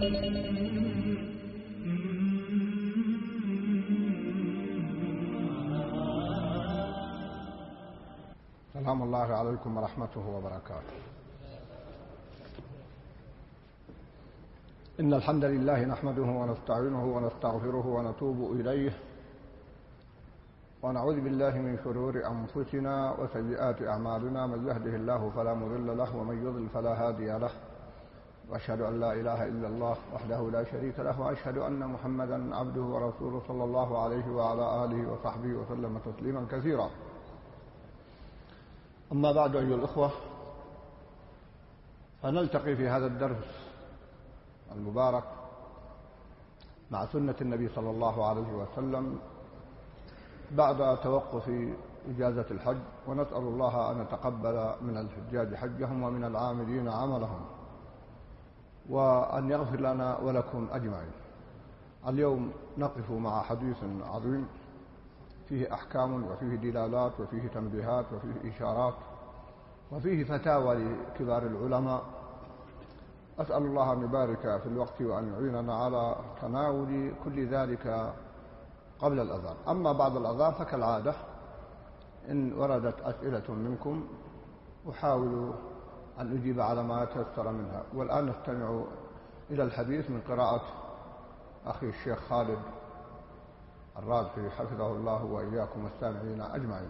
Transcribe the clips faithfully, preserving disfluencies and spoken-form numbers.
سلام الله عليكم ورحمته وبركاته. إن الحمد لله نحمده ونستعينه ونستغفره ونتوب إليه ونعوذ بالله من شرور أنفسنا وسيئات أعمالنا، من يهده الله فلا مضل له ومن يضلل فلا هادي له، وأشهد أن لا إله إلا الله وحده لا شريك له، وأشهد أن محمدا عبده ورسوله صلى الله عليه وعلى آله وصحبه وسلم تسليما كثيرا. أما بعد أيها الأخوة، فنلتقي في هذا الدرس المبارك مع سنة النبي صلى الله عليه وسلم بعد توقف إجازة الحج، ونسأل الله أن يتقبل من الحجاج حجهم ومن العاملين عملهم، وأن يغفر لنا ولكم أجمعين. اليوم نقف مع حديث عظيم فيه أحكام وفيه دلالات وفيه تنبيهات وفيه إشارات وفيه فتاوى لكبار العلماء. أسأل الله أن يبارك في الوقت وأن يعيننا على تناول كل ذلك قبل الأذان. أما بعد الأذان فكالعادة إن وردت أسئلة منكم أحاول أن أجيب على ما يتيسر منها. والآن نستمع إلى الحديث من قراءة أخي الشيخ خالد الرازحي حفظه الله وإياكم والسامعين أجمعين.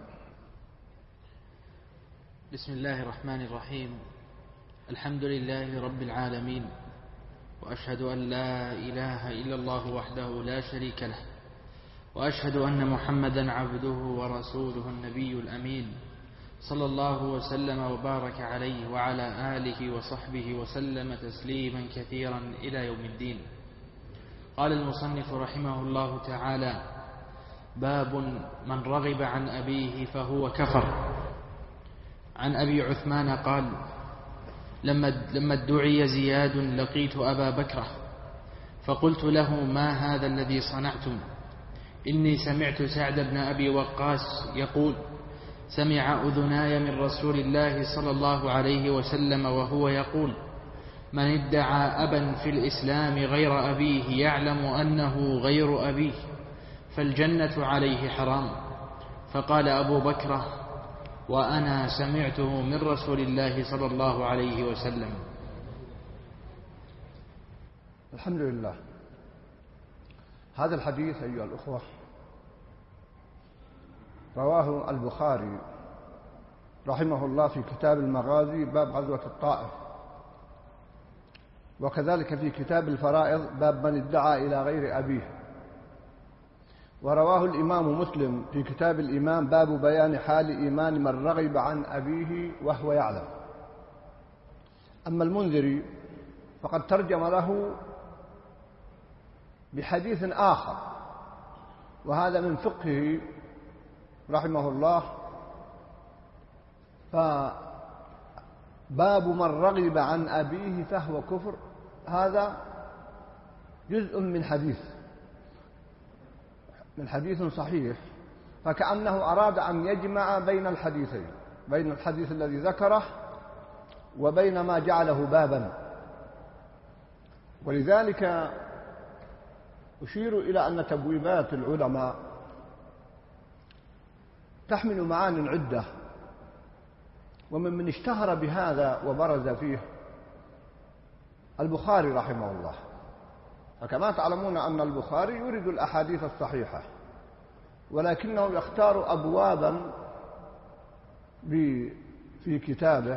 بسم الله الرحمن الرحيم. الحمد لله رب العالمين، وأشهد أن لا إله إلا الله وحده لا شريك له، وأشهد أن محمدا عبده ورسوله النبي الأمين، صلى الله وسلم وبارك عليه وعلى آله وصحبه وسلم تسليما كثيرا إلى يوم الدين. قال المصنف رحمه الله تعالى: باب من رغب عن أبيه فهو كفر. عن أبي عثمان قال: لما لما ادعي زياد لقيت أبا بكرة فقلت له: ما هذا الذي صنعتم؟ إني سمعت سعد بن أبي وقاص يقول: سمع أذناي من رسول الله صلى الله عليه وسلم وهو يقول: من ادعى أبا في الإسلام غير أبيه يعلم أنه غير أبيه فالجنة عليه حرام. فقال أبو بكرة: وأنا سمعته من رسول الله صلى الله عليه وسلم. الحمد لله. هذا الحديث أيها الأخوة رواه البخاري رحمه الله في كتاب المغازي باب غزوة الطائف، وكذلك في كتاب الفرائض باب من ادعى إلى غير أبيه، ورواه الإمام مسلم في كتاب الإيمان باب بيان حال إيمان من رغب عن أبيه وهو يعلم. أما المنذري فقد ترجم له بحديث آخر، وهذا من فقهه رحمه الله. فباب من رغب عن أبيه فهو كفر، هذا جزء من حديث من حديث صحيح، فكأنه أراد أن يجمع بين الحديثين، بين الحديث الذي ذكره وبين ما جعله بابا. ولذلك أشير إلى أن تبويبات العلماء تحمل معان عدة، ومن من اشتهر بهذا وبرز فيه البخاري رحمه الله. فكما تعلمون أن البخاري يريد الأحاديث الصحيحة، ولكنه يختار أبوابا في كتابه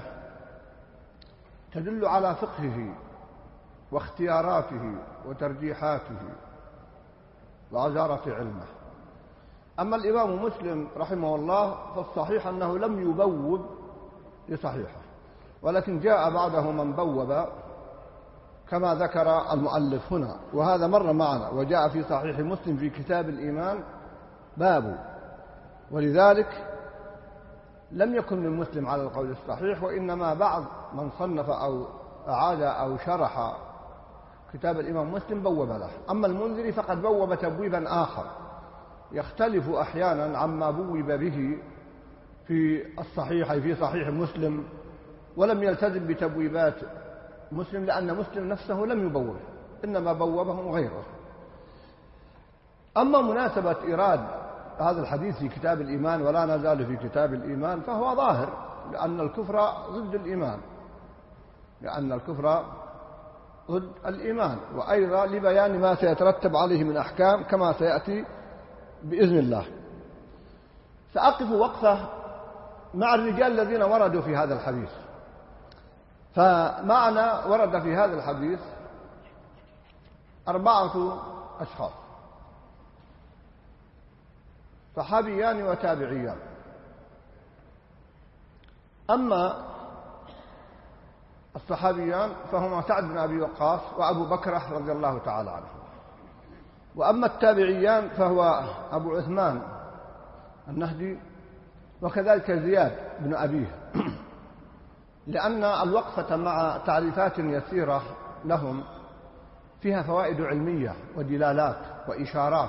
تدل على فقهه واختياراته وترجيحاته وعزارة علمه. أما الإمام مسلم رحمه الله فالصحيح أنه لم يبوب لصحيحه، ولكن جاء بعده من بوب كما ذكر المؤلف هنا، وهذا مر معنا وجاء في صحيح مسلم في كتاب الإيمان باب. ولذلك لم يكن من مسلم على القول الصحيح، وإنما بعض من صنف أو أعاد أو شرح كتاب الإمام مسلم بوب له. أما المنذري فقد بوب تبويبا آخر يختلف أحيانا عما بوب به في الصحيح في صحيح مسلم، ولم يلتزم بتبويبات مسلم لأن مسلم نفسه لم يبوب، إنما بوبهم غيره. أما مناسبة إيراد هذا الحديث في كتاب الإيمان ولا نزال في كتاب الإيمان فهو ظاهر، لأن الكفر ضد الإيمان، لأن الكفر ضد الإيمان، وأيضا لبيان ما سيترتب عليه من أحكام كما سيأتي بإذن الله. سأقف وقفة مع الرجال الذين وردوا في هذا الحديث. فمعنى ورد في هذا الحديث أربعة أشخاص، صحابيان وتابعيان. أما الصحابيان فهما سعد بن أبي وقاص وأبو بكر رضي الله تعالى عنه، وأما التابعيان فهو أبو عثمان النهدي وكذلك زياد بن أبيه، لأن الوقفة مع تعريفات يسيرة لهم فيها فوائد علمية ودلالات وإشارات،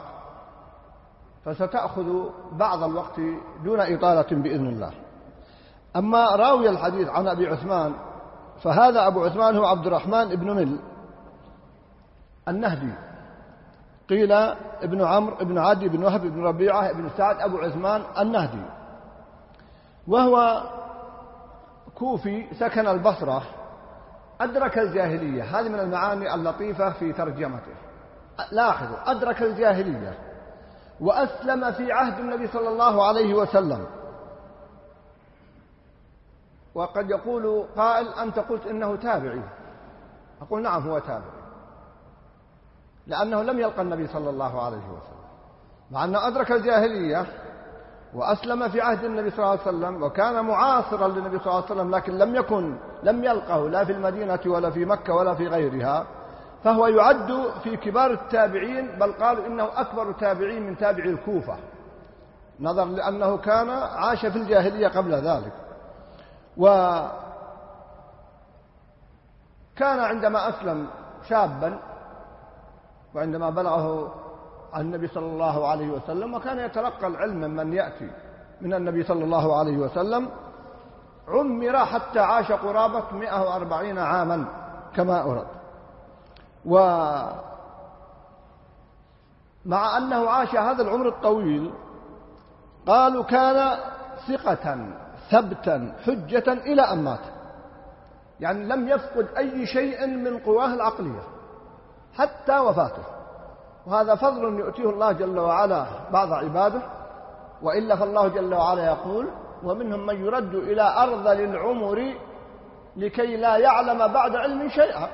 فستأخذ بعض الوقت دون إطالة بإذن الله. أما راوي الحديث عن أبي عثمان فهذا أبو عثمان هو عبد الرحمن بن مل النهدي، قيل ابن عمرو بن عدي بن وهب بن ربيعة بن سعد أبو عثمان النهدي، وهو كوفي سكن البصرة، أدرك الجاهلية. هذه من المعاني اللطيفة في ترجمته. لاحظوا، أدرك الجاهلية وأسلم في عهد النبي صلى الله عليه وسلم. وقد يقول قائل أنت قلت إنه تابعي، أقول نعم هو تابعي، لأنه لم يلقى النبي صلى الله عليه وسلم، مع أنه أدرك الجاهلية وأسلم في عهد النبي صلى الله عليه وسلم وكان معاصرا للنبي صلى الله عليه وسلم، لكن لم يكن لم يلقه لا في المدينة ولا في مكة ولا في غيرها، فهو يعد في كبار التابعين، بل قالوا إنه أكبر تابعين من تابعي الكوفة، نظرا لأنه كان عاش في الجاهلية قبل ذلك. وكان عندما أسلم شابا، وعندما بلغه عن النبي صلى الله عليه وسلم وكان يتلقى العلم ممن يأتي من النبي صلى الله عليه وسلم، عمر حتى عاش قرابة مئة وأربعين عاما كما أورد. ومع أنه عاش هذا العمر الطويل قالوا كان ثقة ثبتا حجة إلى أن مات، يعني لم يفقد أي شيء من قواه العقلية حتى وفاته، وهذا فضل يؤتيه الله جل وعلا بعض عباده، وإلا فالله جل وعلا يقول ومنهم من يرد إلى أرذل العمر لكي لا يعلم بعد علم شيئا،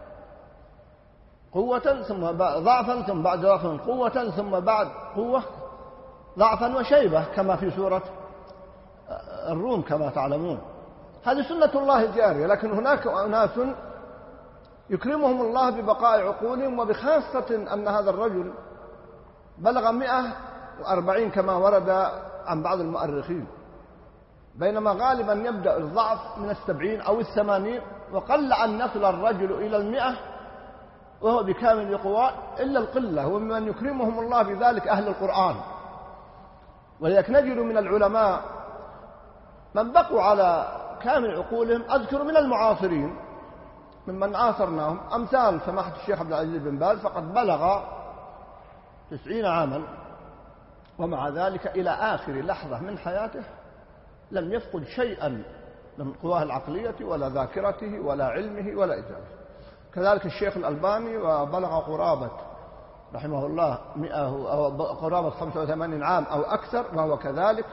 قوة ثم ضعفا ثم بعد ضعف قوة ثم بعد قوة ضعفا وشيبة، كما في سورة الروم كما تعلمون. هذه سنة الله الجارية، لكن هناك أناس يكرمهم الله ببقاء عقولهم، وبخاصة أن هذا الرجل بلغ مئة وأربعين كما ورد عن بعض المؤرخين، بينما غالبا يبدأ الضعف من السبعين أو الثمانين، وقل أن يصل الرجل إلى المئة وهو بكامل قواه إلا القلة، ومن يكرمهم الله بذلك أهل القرآن. ولذلك نجد من العلماء من بقوا على كامل عقولهم، أذكر من المعاصرين ممن عاصرناهم أمثال سماحة الشيخ عبد العزيز بن باز، فقد بلغ تسعين عاما ومع ذلك إلى آخر لحظة من حياته لم يفقد شيئا من قواه العقلية ولا ذاكرته ولا علمه ولا إجابته. كذلك الشيخ الألباني وبلغ قرابة رحمه الله مئة أو قرابة خمسة وثمانين عام أو أكثر وهو كذلك.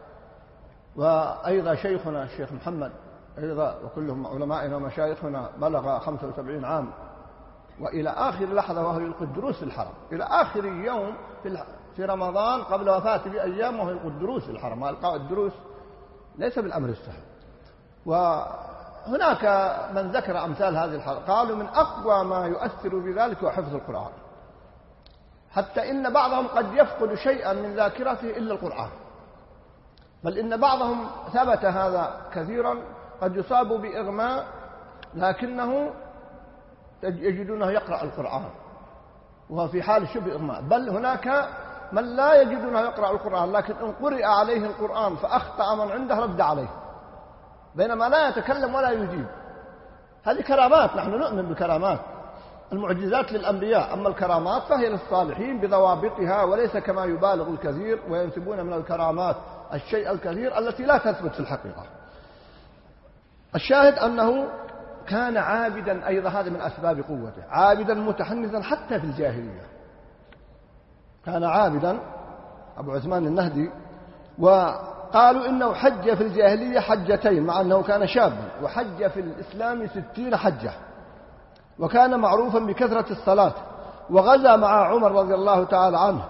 وأيضا شيخنا الشيخ محمد أيضا وكلهم علمائنا ومشايخنا بلغ خمسة وسبعين عام وإلى آخر لحظة وهو يلقي الدروس في الحرم، إلى آخر يوم في في رمضان قبل وفاته بأيام وهو يلقي الدروس في الحرم. وإلقاء الدروس ليس بالأمر السهل. وهناك من ذكر أمثال هذه الحلقة قالوا من أقوى ما يؤثر في ذلك هو حفظ القرآن، حتى إن بعضهم قد يفقد شيئا من ذاكرته إلا القرآن، بل إن بعضهم ثبت هذا كثيرا قد يصاب بإغماء لكنه يجدونه يقرأ القرآن وهو في حال شبه إغماء، بل هناك من لا يجدونه يقرأ القرآن لكن إن قرئ عليه القرآن فأخطأ من عنده رد عليه بينما لا يتكلم ولا يجيب. هذه كرامات، نحن نؤمن بكرامات، المعجزات للأنبياء، أما الكرامات فهي للصالحين بضوابطها، وليس كما يبالغ الكثير وينسبون من الكرامات الشيء الكثير التي لا تثبت في الحقيقة. الشاهد أنه كان عابدا أيضا، هذا من أسباب قوته، عابدا متحنثا حتى في الجاهلية. كان عابدا أبو عثمان النهدي، وقالوا إنه حج في الجاهلية حجتين مع أنه كان شابا، وحج في الإسلام ستين حجة، وكان معروفا بكثرة الصلاة، وغزا مع عمر رضي الله تعالى عنه،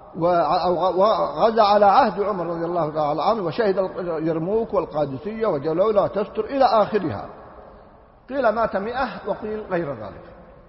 وغزا على عهد عمر رضي الله تعالى عنه، وشهد اليرموك والقادسية وجلولة وتستر إلى آخرها. قيل مات مئة وقيل غير ذلك.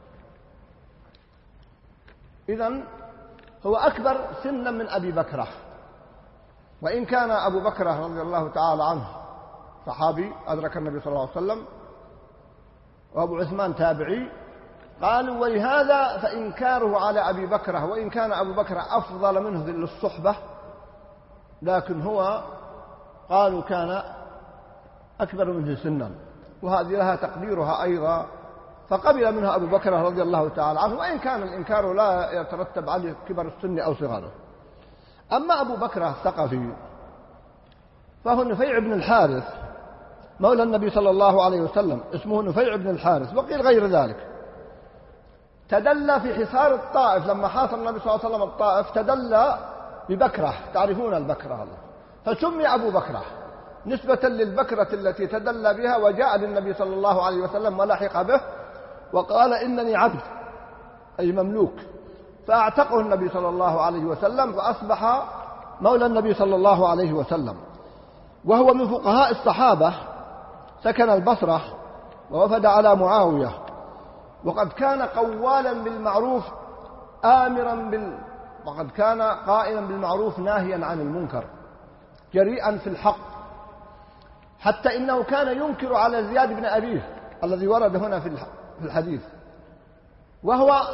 إذن هو أكبر سنا من أبي بكرة، وإن كان أبو بكرة رضي الله تعالى عنه صحابي أدرك النبي صلى الله عليه وسلم، وأبو عثمان تابعي. قالوا ولهذا فإنكاره على أبي بكرة، وإن كان أبو بكرة أفضل منه للصحبة، لكن هو قالوا كان أكبر منه سنا، وهذه لها تقديرها أيضا، فقبل منها أبو بكر رضي الله تعالى عنه، وإن كان الإنكار لا يترتب عليه كبر السن أو صغاره. أما أبو بكر الثقفي فهو نفيع بن الحارث مولى النبي صلى الله عليه وسلم، اسمه نفيع بن الحارث، وقيل غير ذلك. تدلى في حصار الطائف، لما حاصر النبي صلى الله عليه وسلم الطائف تدلى ببكرة، تعرفون البكرة، فسمي أبو بكرة نسبة للبكرة التي تدلى بها، وجاء للنبي صلى الله عليه وسلم ولحق به وقال إنني عبد أي مملوك، فأعتقه النبي صلى الله عليه وسلم، فأصبح مولى النبي صلى الله عليه وسلم. وهو من فقهاء الصحابة، سكن البصرة ووفد على معاوية، وقد كان قوالا بالمعروف آمرا بال وقد كان قائلا بالمعروف ناهيا عن المنكر، جريئا في الحق، حتى إنه كان ينكر على زياد بن أبيه الذي ورد هنا في الحديث، وهو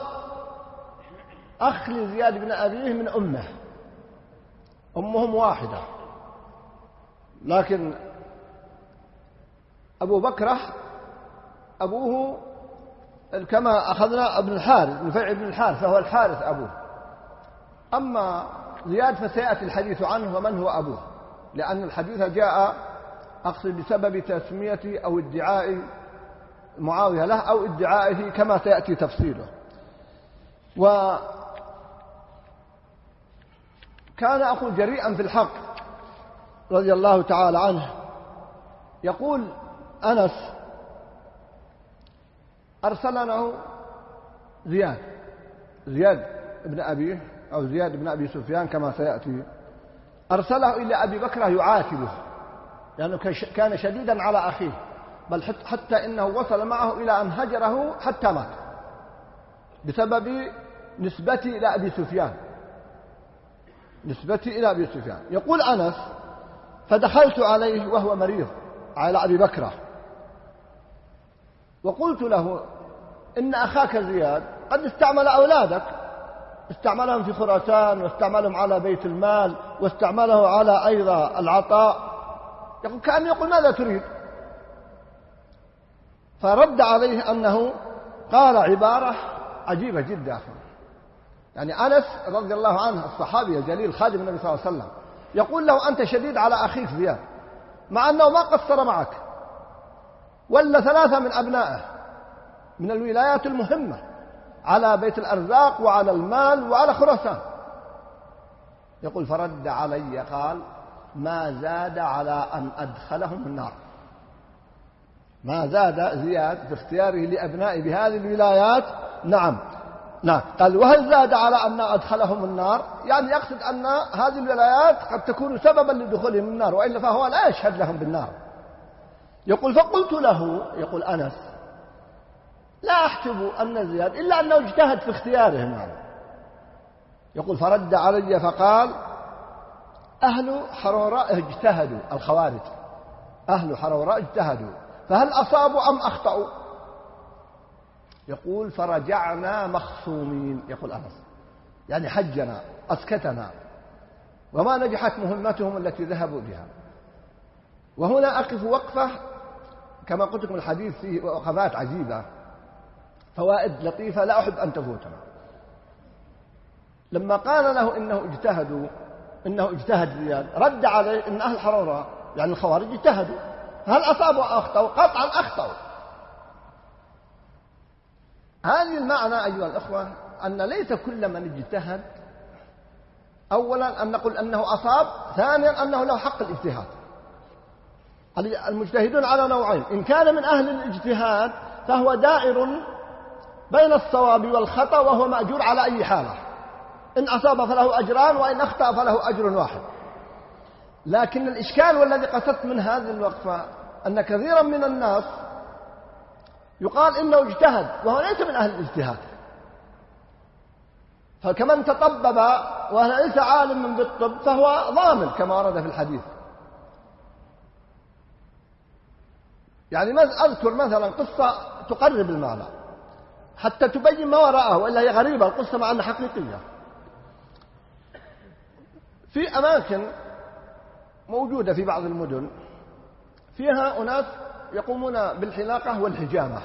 أخ لزياد بن أبيه من أمه، أمهم واحدة، لكن أبو بكرة أبوه كما أخذنا ابن الحارث، نفيع بن الحارث، فهو الحارث أبوه. أما زياد فسيأتي الحديث عنه ومن هو أبوه، لأن الحديث جاء أقصد بسبب تسمية أو ادعاء معاوية له أو ادعائه كما سيأتي تفصيله. وكان أخو جريئا في الحق رضي الله تعالى عنه. يقول أنس أرسلنا زياد زياد بن أبيه أو زياد بن أبي سفيان كما سيأتي، أرسله إلى أبي بكر يعاتبه، لأنه يعني كان شديدا على أخيه، بل حتى إنه وصل معه إلى أن هجره حتى مات بسبب نسبتي إلى أبي سفيان نسبتي إلى أبي سفيان. يقول أنس فدخلت عليه وهو مريض على أبي بكر، وقلت له إن أخاك زياد قد استعمل أولادك، استعملهم في خراسان، واستعملهم على بيت المال، واستعمله على أيضا العطاء. يقول كأن يقول ماذا تريد؟ فرد عليه أنه قال عبارة عجيبة جدا أخي. يعني أنس رضي الله عنه الصحابي الجليل خادم النبي صلى الله عليه وسلم يقول له أنت شديد على أخيك زياد، مع أنه ما قصر معك، ولا ثلاثة من أبنائه من الولايات المهمة على بيت الأرزاق وعلى المال وعلى خراسان. يقول فرد علي قال ما زاد على أن أدخلهم النار، ما زاد زياد في اختياره لأبنائه بهذه الولايات. نعم نعم قال وهل زاد على أن أدخلهم النار؟ يعني يقصد أن هذه الولايات قد تكون سببا لدخولهم النار، وإلا فهو لا يشهد لهم بالنار. يقول فقلت له، يقول أنس لا أحسب أن زياد إلا أنه اجتهد في اختيارهم يعني. يقول فرد علي فقال أهل حروراء اجتهدوا، الخوارج أهل حروراء اجتهدوا، فهل أصابوا أم أخطأوا؟ يقول فرجعنا مخصومين، يقول أنس يعني حجنا أسكتنا، وما نجحت مهمتهم التي ذهبوا بها. وهنا أقف وقفة كما قلت لكم الحديث فيه وقفات عجيبة. فوائد لطيفة لا أحب أن تفوتنا. لما قال له إنه اجتهدوا إنه اجتهد زياد، رد عليه إن أهل حرورة يعني الخوارج اجتهدوا، هل أصابوا أو أخطأوا؟ قطعا أخطأوا. هذه المعنى أيها الأخوة أن ليس كل من اجتهد أولا أن نقول أنه أصاب، ثانيا أنه له حق الاجتهاد. المجتهدون على نوعين، إن كان من أهل الاجتهاد فهو دائر بين الصواب والخطأ وهو مأجور على أي حالة، إن أصاب فله أجران وإن أخطأ فله أجر واحد. لكن الإشكال والذي قصدت من هذه الوقفة أن كثيرا من الناس يقال إنه اجتهد وهو ليس من أهل الاجتهاد، فكمن تطبب وليس عالما بالطب فهو ضامن كما ورد في الحديث. يعني أذكر مثلا قصة تقرب المعنى حتى تبين ما وراءه، وإلا هي غريبة القصة مع أنها حقيقية. في أماكن موجودة في بعض المدن فيها أناس يقومون بالحلاقة والحجامة.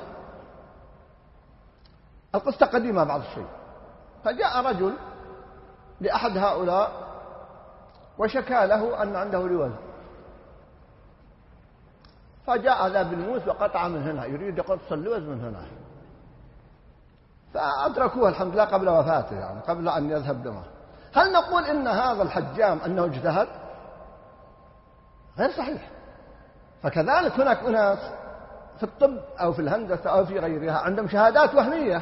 القصة قديمة بعض الشيء. فجاء رجل لأحد هؤلاء وشكى له أن عنده لوز، فجاء ذا بالموس وقطع من هنا، يريد يقص اللوز من هنا، فأدركوه الحمد لله قبل وفاته، يعني قبل أن يذهب دمه. هل نقول إن هذا الحجام أنه اجتهد؟ غير صحيح. فكذلك هناك أناس في الطب أو في الهندسة أو في غيرها عندهم شهادات وهمية،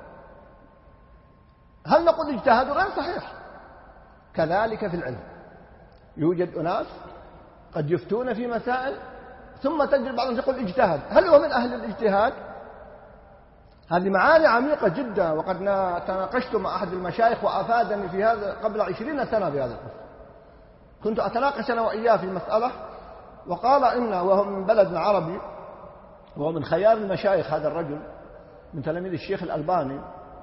هل نقول اجتهدوا؟ غير صحيح. كذلك في العلم يوجد أناس قد يفتون في مسائل ثم تجد بعضهم يقول اجتهد، هل هو من أهل الاجتهاد؟ هذه معاني عميقة جدا، وقد تناقشت مع أحد المشايخ وأفادني في هذا قبل عشرين سنة بهذا القصة. كنت أتناقش أنا وإياه في مسألة، وقال إن وهو من بلد عربي وهو من خيار المشايخ، هذا الرجل من تلاميذ الشيخ الألباني،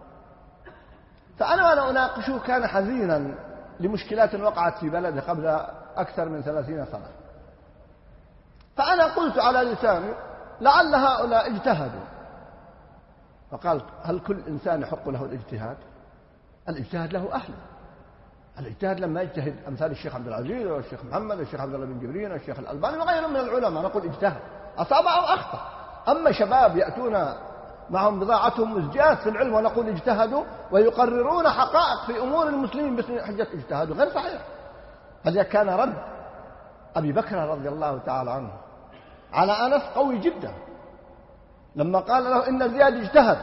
فأنا وأنا أناقشه كان حزينا لمشكلات وقعت في بلده قبل أكثر من ثلاثين سنة. فأنا قلت على لساني لعل هؤلاء اجتهدوا، فقال هل كل إنسان يحق له الاجتهاد؟ الاجتهاد له أهله. الاجتهاد لما يجتهد أمثال الشيخ عبد العزيز والشيخ محمد والشيخ عبد الله بن جبرين والشيخ الألباني وغيرهم من العلماء نقول اجتهد، أصاب أو أخطأ. أما شباب يأتون معهم بضاعتهم مزجات في العلم ونقول اجتهدوا ويقررون حقائق في أمور المسلمين باسم حجة اجتهادوا، غير صحيح. هذا كان رد أبي بكر رضي الله تعالى عنه على أنس قوي جدا لما قال له إن زياد اجتهد،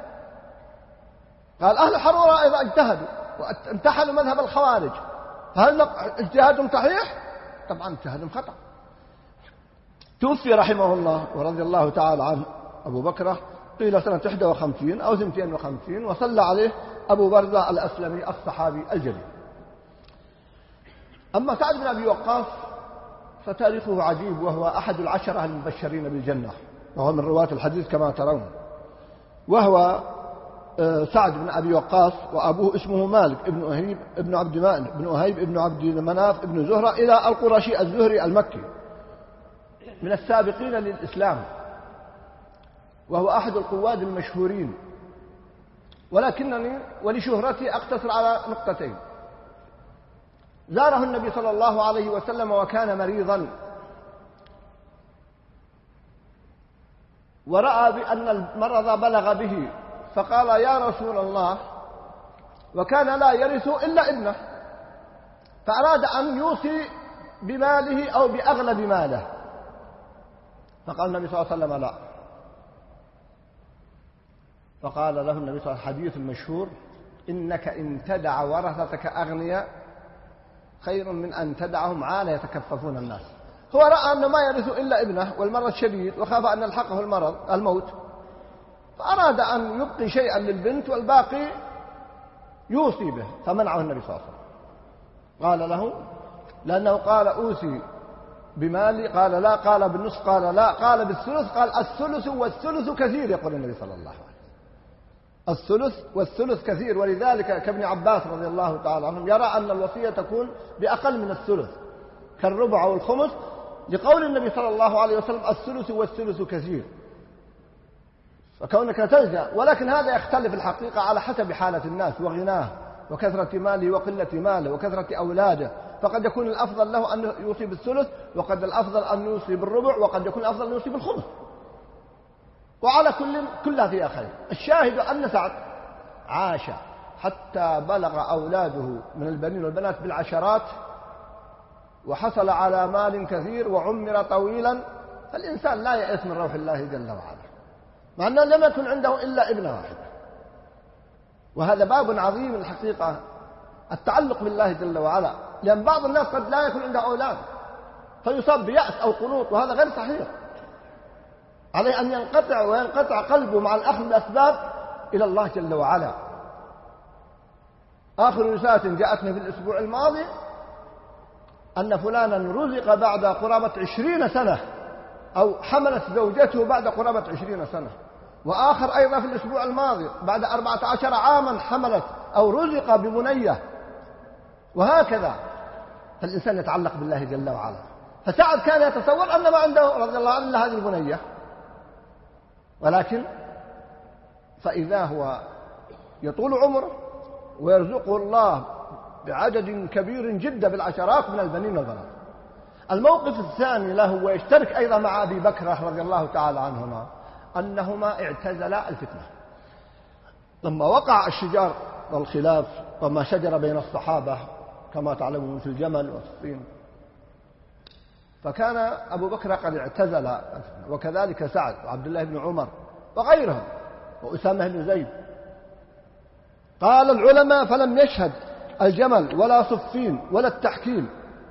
قال أهل حرورة أيضا اجتهدوا وامتحنوا مذهب الخوارج، فهل اجتهادهم صحيح؟ طبعا اجتهادهم خطأ. توفي رحمه الله ورضي الله تعالى عنه أبو بكر قيل سنة واحد وخمسين أو اثنين وخمسين، وصلى عليه أبو برزة الأسلمي الصحابي الجليل. أما سعد بن أبي وقاص فتاريخه عجيب، وهو أحد العشرة المبشرين بالجنة، وهو من رواة الحديث كما ترون. وهو سعد بن أبي وقاص وأبوه اسمه مالك ابن أهيب ابن عبد مالك ابن أهيب ابن عبد مناف ابن زهرة إلى القرشي الزهري المكي، من السابقين للإسلام، وهو أحد القواد المشهورين. ولكنني ولشهرتي أقتصر على نقطتين. زاره النبي صلى الله عليه وسلم وكان مريضا، ورأى بأن المرض بلغ به، فقال يا رسول الله، وكان لا يرث إلا ابنه، فأراد أن يوصي بماله أو بأغلب ماله، فقال النبي صلى الله عليه وسلم لا. فقال له النبي صلى الله عليه وسلم حديث المشهور: إنك إن تدع ورثتك أغنياء خير من أن تدعهم عالة يتكففون الناس. هو رأى أنه ما يرث إلا ابنه والمرض شديد، وخاف أن يلحقه المرض الموت، فأراد أن يبقي شيئا للبنت والباقي يوصي به، فمنعه النبي صلى الله عليه وسلم. قال له لأنه قال أوصي بمالي، قال لا، قال بالنصف، قال لا، قال بالثلث، قال الثلث والثلث كثير، يقول النبي صلى الله عليه وسلم الثلث والثلث كثير. ولذلك كابن عباس رضي الله تعالى عنهم يرى أن الوصية تكون بأقل من الثلث كالربع والخمس، لقول النبي صلى الله عليه وسلم الثلث والثلث كثير. فكونك تلجأ، ولكن هذا يختلف الحقيقة على حسب حالة الناس وغناه وكثرة ماله وقلة ماله وكثرة أولاده، فقد يكون الأفضل له أن يوصي بالثلث، وقد الأفضل أن يوصي بالربع، وقد يكون الأفضل أن يوصي بالخمس، وعلى كل كلها فيها خير. الشاهد أن سعد عاش حتى بلغ أولاده من البنين والبنات بالعشرات، وحصل على مال كثير وعمر طويلا. فالإنسان لا يئس من روح الله جل وعلا، مع أنه لم يكن عنده إلا ابنة واحدة. وهذا باب عظيم الحقيقة، التعلق بالله جل وعلا، لأن بعض الناس قد لا يكون عنده أولاد فيصاب بيأس أو قنوط، وهذا غير صحيح. عليه أن ينقطع وينقطع قلبه مع الأخذ بالأسباب إلى الله جل وعلا. آخر رسالة جاءتنا في الأسبوع الماضي أن فلانا رزق بعد قرابة عشرين سنة، أو حملت زوجته بعد قرابة عشرين سنة. وآخر أيضا في الأسبوع الماضي بعد أربعة عشر عاما حملت أو رزق ببنية، وهكذا. فالإنسان يتعلق بالله جل وعلا. فسعد كان يتصور أن ما عنده رضي الله عنه إلا هذه البنية، ولكن فإذا هو يطول عمره ويرزقه الله بعدد كبير جدا بالعشرات من البنين والبنات. الموقف الثاني له ويشترك أيضا مع أبي بكر رضي الله تعالى عنهما أنهما اعتزلا الفتنة. لما وقع الشجار والخلاف وما شجر بين الصحابة كما تعلمون في الجمل والصين، فكان أبو بكر قد اعتزل الفتنة، وكذلك سعد وعبد الله بن عمر وغيرهم وأسامة بن زيد. قال العلماء فلم يشهد الجمل ولا صفين ولا التحكيم،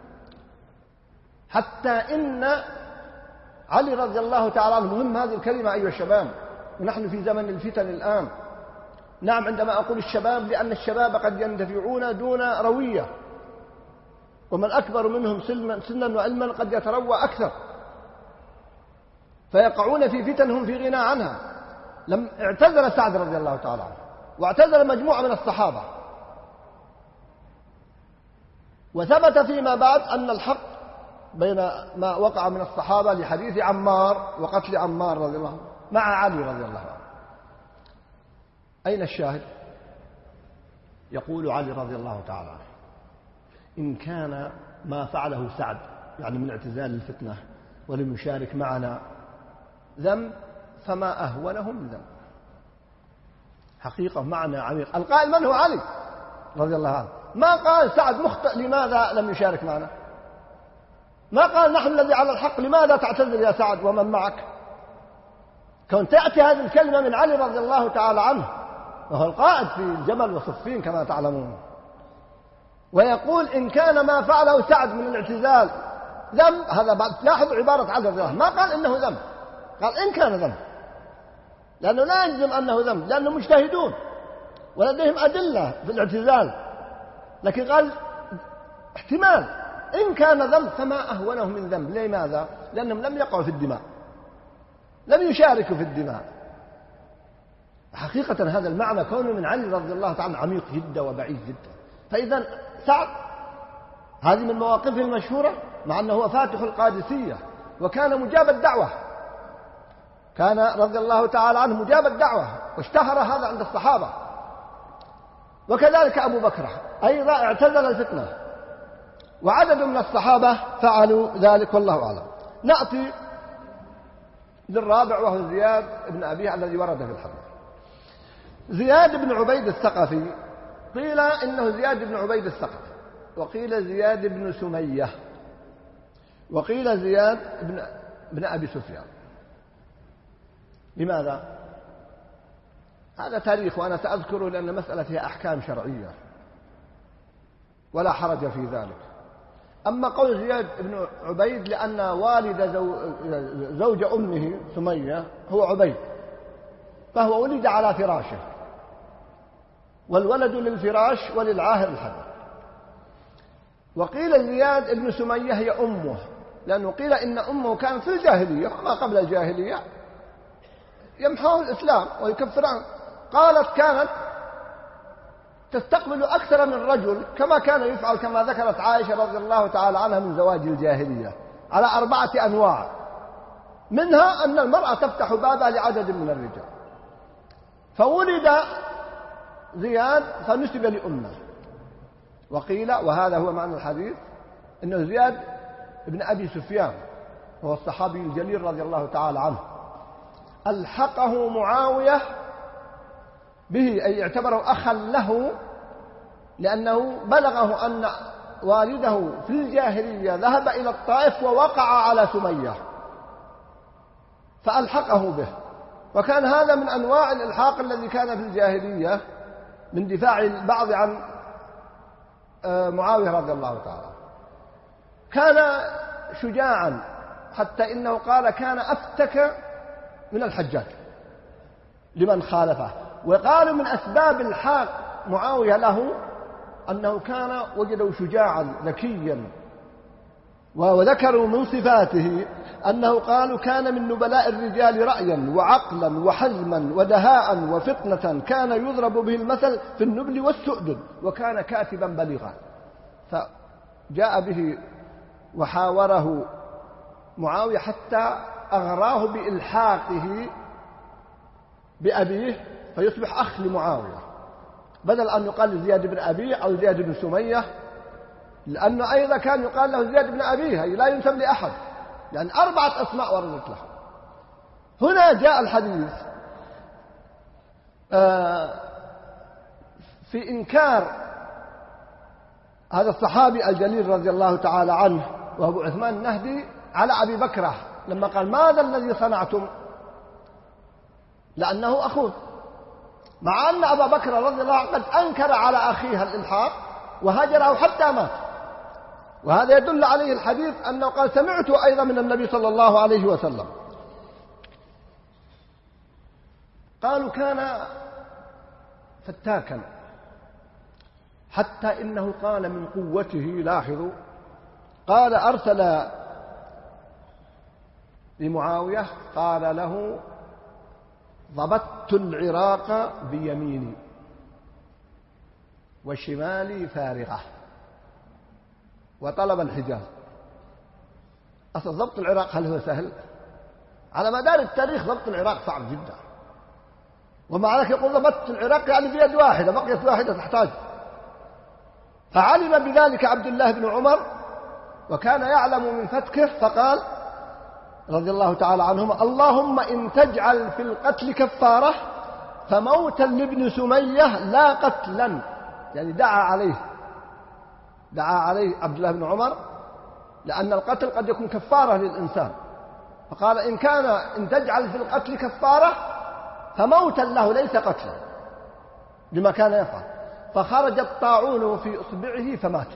حتى إن علي رضي الله تعالى عنه، مهم هذه الكلمة أيها الشباب، ونحن في زمن الفتن الآن. نعم، عندما أقول الشباب لأن الشباب قد يندفعون دون روية، ومن أكبر منهم سنا وعلما قد يتروى أكثر، فيقعون في فتنهم في غنى عنها. لم اعتزل سعد رضي الله تعالى عنه، واعتزل مجموعة من الصحابة، وثبت فيما بعد أن الحق بين ما وقع من الصحابة لحديث عمار وقتل عمار رضي الله عنه مع علي رضي الله عنه. أين الشاهد؟ يقول علي رضي الله تعالى عنه: إن كان ما فعله سعد يعني من اعتزال الفتنة ولم يشارك معنا ذنب فما أهونه من ذنب. حقيقة معنى عميق. القائل من هو؟ علي رضي الله عنه. ما قال سعد مخطئ لماذا لم يشارك معنا، ما قال نحن الذي على الحق لماذا تعتذر يا سعد ومن معك. كون تأتي هذه الكلمة من علي رضي الله تعالى عنه، وهو القائد في الجمل وصفين كما تعلمون، ويقول إن كان ما فعله سعد من الاعتزال ذنب، هذا بعد لاحظوا عبارة علي رضي الله عنه، ما قال إنه ذنب، قال إن كان ذنب، لأنه لا يجزم أنه ذنب، لأنه مجتهدون ولديهم أدلة في الاعتزال، لكن قال احتمال إن كان ذنب فما أهونه من ذنب. لماذا؟ لأنهم لم يقعوا في الدماء، لم يشاركوا في الدماء. حقيقة هذا المعنى كونه من علي رضي الله تعالى عميق جدا وبعيد جدا. فإذا سعد هذه من مواقفه المشهورة، مع أنه هو فاتح القادسية وكان مجاب الدعوة، كان رضي الله تعالى عنه مجاب الدعوة، واشتهر هذا عند الصحابة. وكذلك أبو بكر أيضا اعتزل الفتنة، وعدد من الصحابة فعلوا ذلك والله أعلم. نأتي للرابع وهو زياد بن أبيه الذي ورد في الحديث. زياد بن عبيد الثقفي، قيل إنه زياد بن عبيد الثقفي، وقيل زياد بن سمية، وقيل زياد بن, بن أبي سفيان. لماذا؟ هذا تاريخ وأنا سأذكره لأن مسألة فيها أحكام شرعية ولا حرج في ذلك. أما قول زياد بن عبيد لأن والد زوج أمه سمية هو عبيد، فهو ولد على فراشه، والولد للفراش وللعاهر الحجر. وقيل زياد بن سمية هي أمه، لأنه قيل إن أمه كانت في الجاهلية وما قبل الجاهلية يمحوه الإسلام ويكفران. قالت كانت تستقبل أكثر من رجل كما كان يفعل، كما ذكرت عائشة رضي الله تعالى عنها من زواج الجاهلية، على أربعة أنواع، منها أن المرأة تفتح بابها لعدد من الرجال، فولد زياد فنسب لأمه. وقيل، وهذا هو معنى الحديث، إنه زياد ابن أبي سفيان هو الصحابي الجليل رضي الله تعالى عنه، ألحقه معاوية به، أي اعتبره أخا له، لأنه بلغه أن والده في الجاهلية ذهب إلى الطائف ووقع على سمية فألحقه به. وكان هذا من أنواع الإلحاق الذي كان في الجاهلية من دفاع البعض عن معاوية رضي الله تعالى. كان شجاعا حتى إنه قال كان أفتك من الحجاج لمن خالفه. وقالوا من أسباب الحاق معاوية له أنه كان وجده شجاعا ذكيا، وذكروا من صفاته أنه قالوا كان من نبلاء الرجال رأيا وعقلا وحزما ودهاء وفطنة، كان يضرب به المثل في النبل والسؤدد، وكان كاتبا بليغا. فجاء به وحاوره معاوية حتى أغراه بإلحاقه بأبيه فيصبح أخ لمعاوية، بدل أن يقال زياد بن أبيه أو زياد بن سمية، لأنه أيضا كان يقال له زياد بن أبيه، أي لا ينسب لأحد، يعني أربعة أسماء وردت له. هنا جاء الحديث في إنكار هذا الصحابي الجليل رضي الله تعالى عنه وأبو عثمان النهدي على أبي بكرة لما قال ماذا الذي صنعتم، لأنه أخوه، مع أن أبا بكر رضي الله عنه قد أنكر على أخيه الإلحاق وهجره حتى مات. وهذا يدل عليه الحديث أنه قال سمعت أيضا من النبي صلى الله عليه وسلم. قالوا كان فتاكا حتى إنه قال من قوته، لاحظوا، قال أرسل لمعاوية قال له ضبطت العراق بيميني وشمالي فارغة، وطلب الحجاز. أصل ضبط العراق هل هو سهل؟ على مدار التاريخ ضبط العراق صعب جدا، ومع ذلك يقول ضبطت العراق يعني بيد واحدة، بقيت واحدة تحتاج. فعلم بذلك عبد الله بن عمر وكان يعلم من فتكه، فقال رضي الله تعالى عنهما اللهم إن تجعل في القتل كفارة فموتا لابن سمية لا قتلا، يعني دعا عليه دعا عليه عبد الله بن عمر، لأن القتل قد يكون كفارة للإنسان، فقال إن كان إن تجعل في القتل كفارة فموتا له ليس قتلا لما كان يفعل. فخرج الطاعون في إصبعه فمات.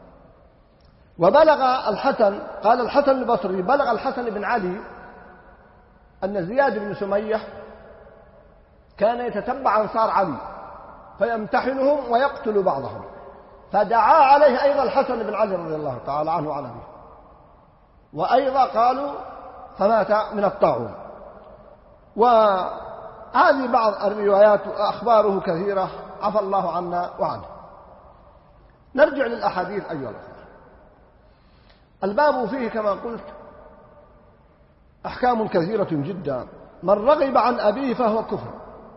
وبلغ الحسن، قال الحسن البصري بلغ الحسن بن علي أن زياد بن سمية كان يتتبع أنصار علي فيمتحنهم ويقتل بعضهم، فدعا عليه أيضا الحسن بن علي رضي الله تعالى عنه وعن أبيه، وأيضا قالوا فمات من الطاعون. وهذه بعض الروايات وأخباره كثيرة، عفى الله عنا وعنه. نرجع للأحاديث أيها الأخوة. الباب فيه كما قلت أحكام كثيرة جدا. من رغب عن أبيه فهو كفر.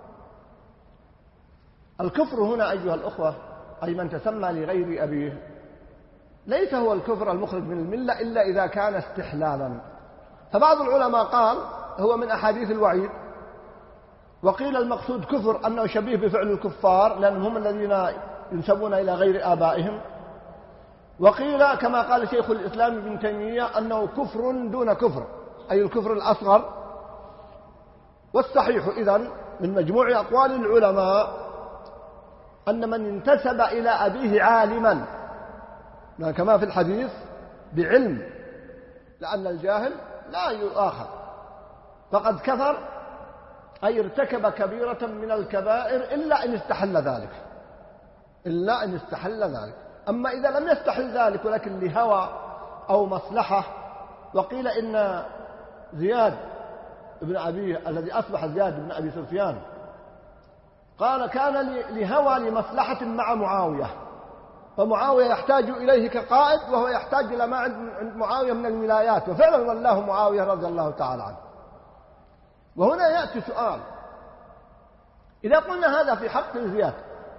الكفر هنا أيها الأخوة أي من تسمى لغير أبيه ليس هو الكفر المخرج من الملة إلا إذا كان استحلالا. فبعض العلماء قال هو من أحاديث الوعيد، وقيل المقصود كفر أنه شبيه بفعل الكفار لأنهم هم الذين ينسبون إلى غير آبائهم، وقيل كما قال شيخ الإسلام ابن تيمية أنه كفر دون كفر أي الكفر الأصغر. والصحيح إذن من مجموع أقوال العلماء أن من انتسب إلى أبيه عالما كما في الحديث بعلم، لأن الجاهل لا يؤاخذ فقد كفر أي ارتكب كبيرة من الكبائر إلا إن استحل ذلك إلا إن استحل ذلك. أما إذا لم يستحل ذلك ولكن لهوى أو مصلحة، وقيل إن زياد بن أبيه الذي أصبح زياد بن أبي سفيان قال كان لهوى لمصلحة مع معاوية، فمعاوية يحتاج إليه كقائد وهو يحتاج إلى ما عند معاوية من الولايات، وفعلا والله معاوية رضي الله تعالى عنه. وهنا يأتي سؤال، إذا قلنا هذا في حق زياد،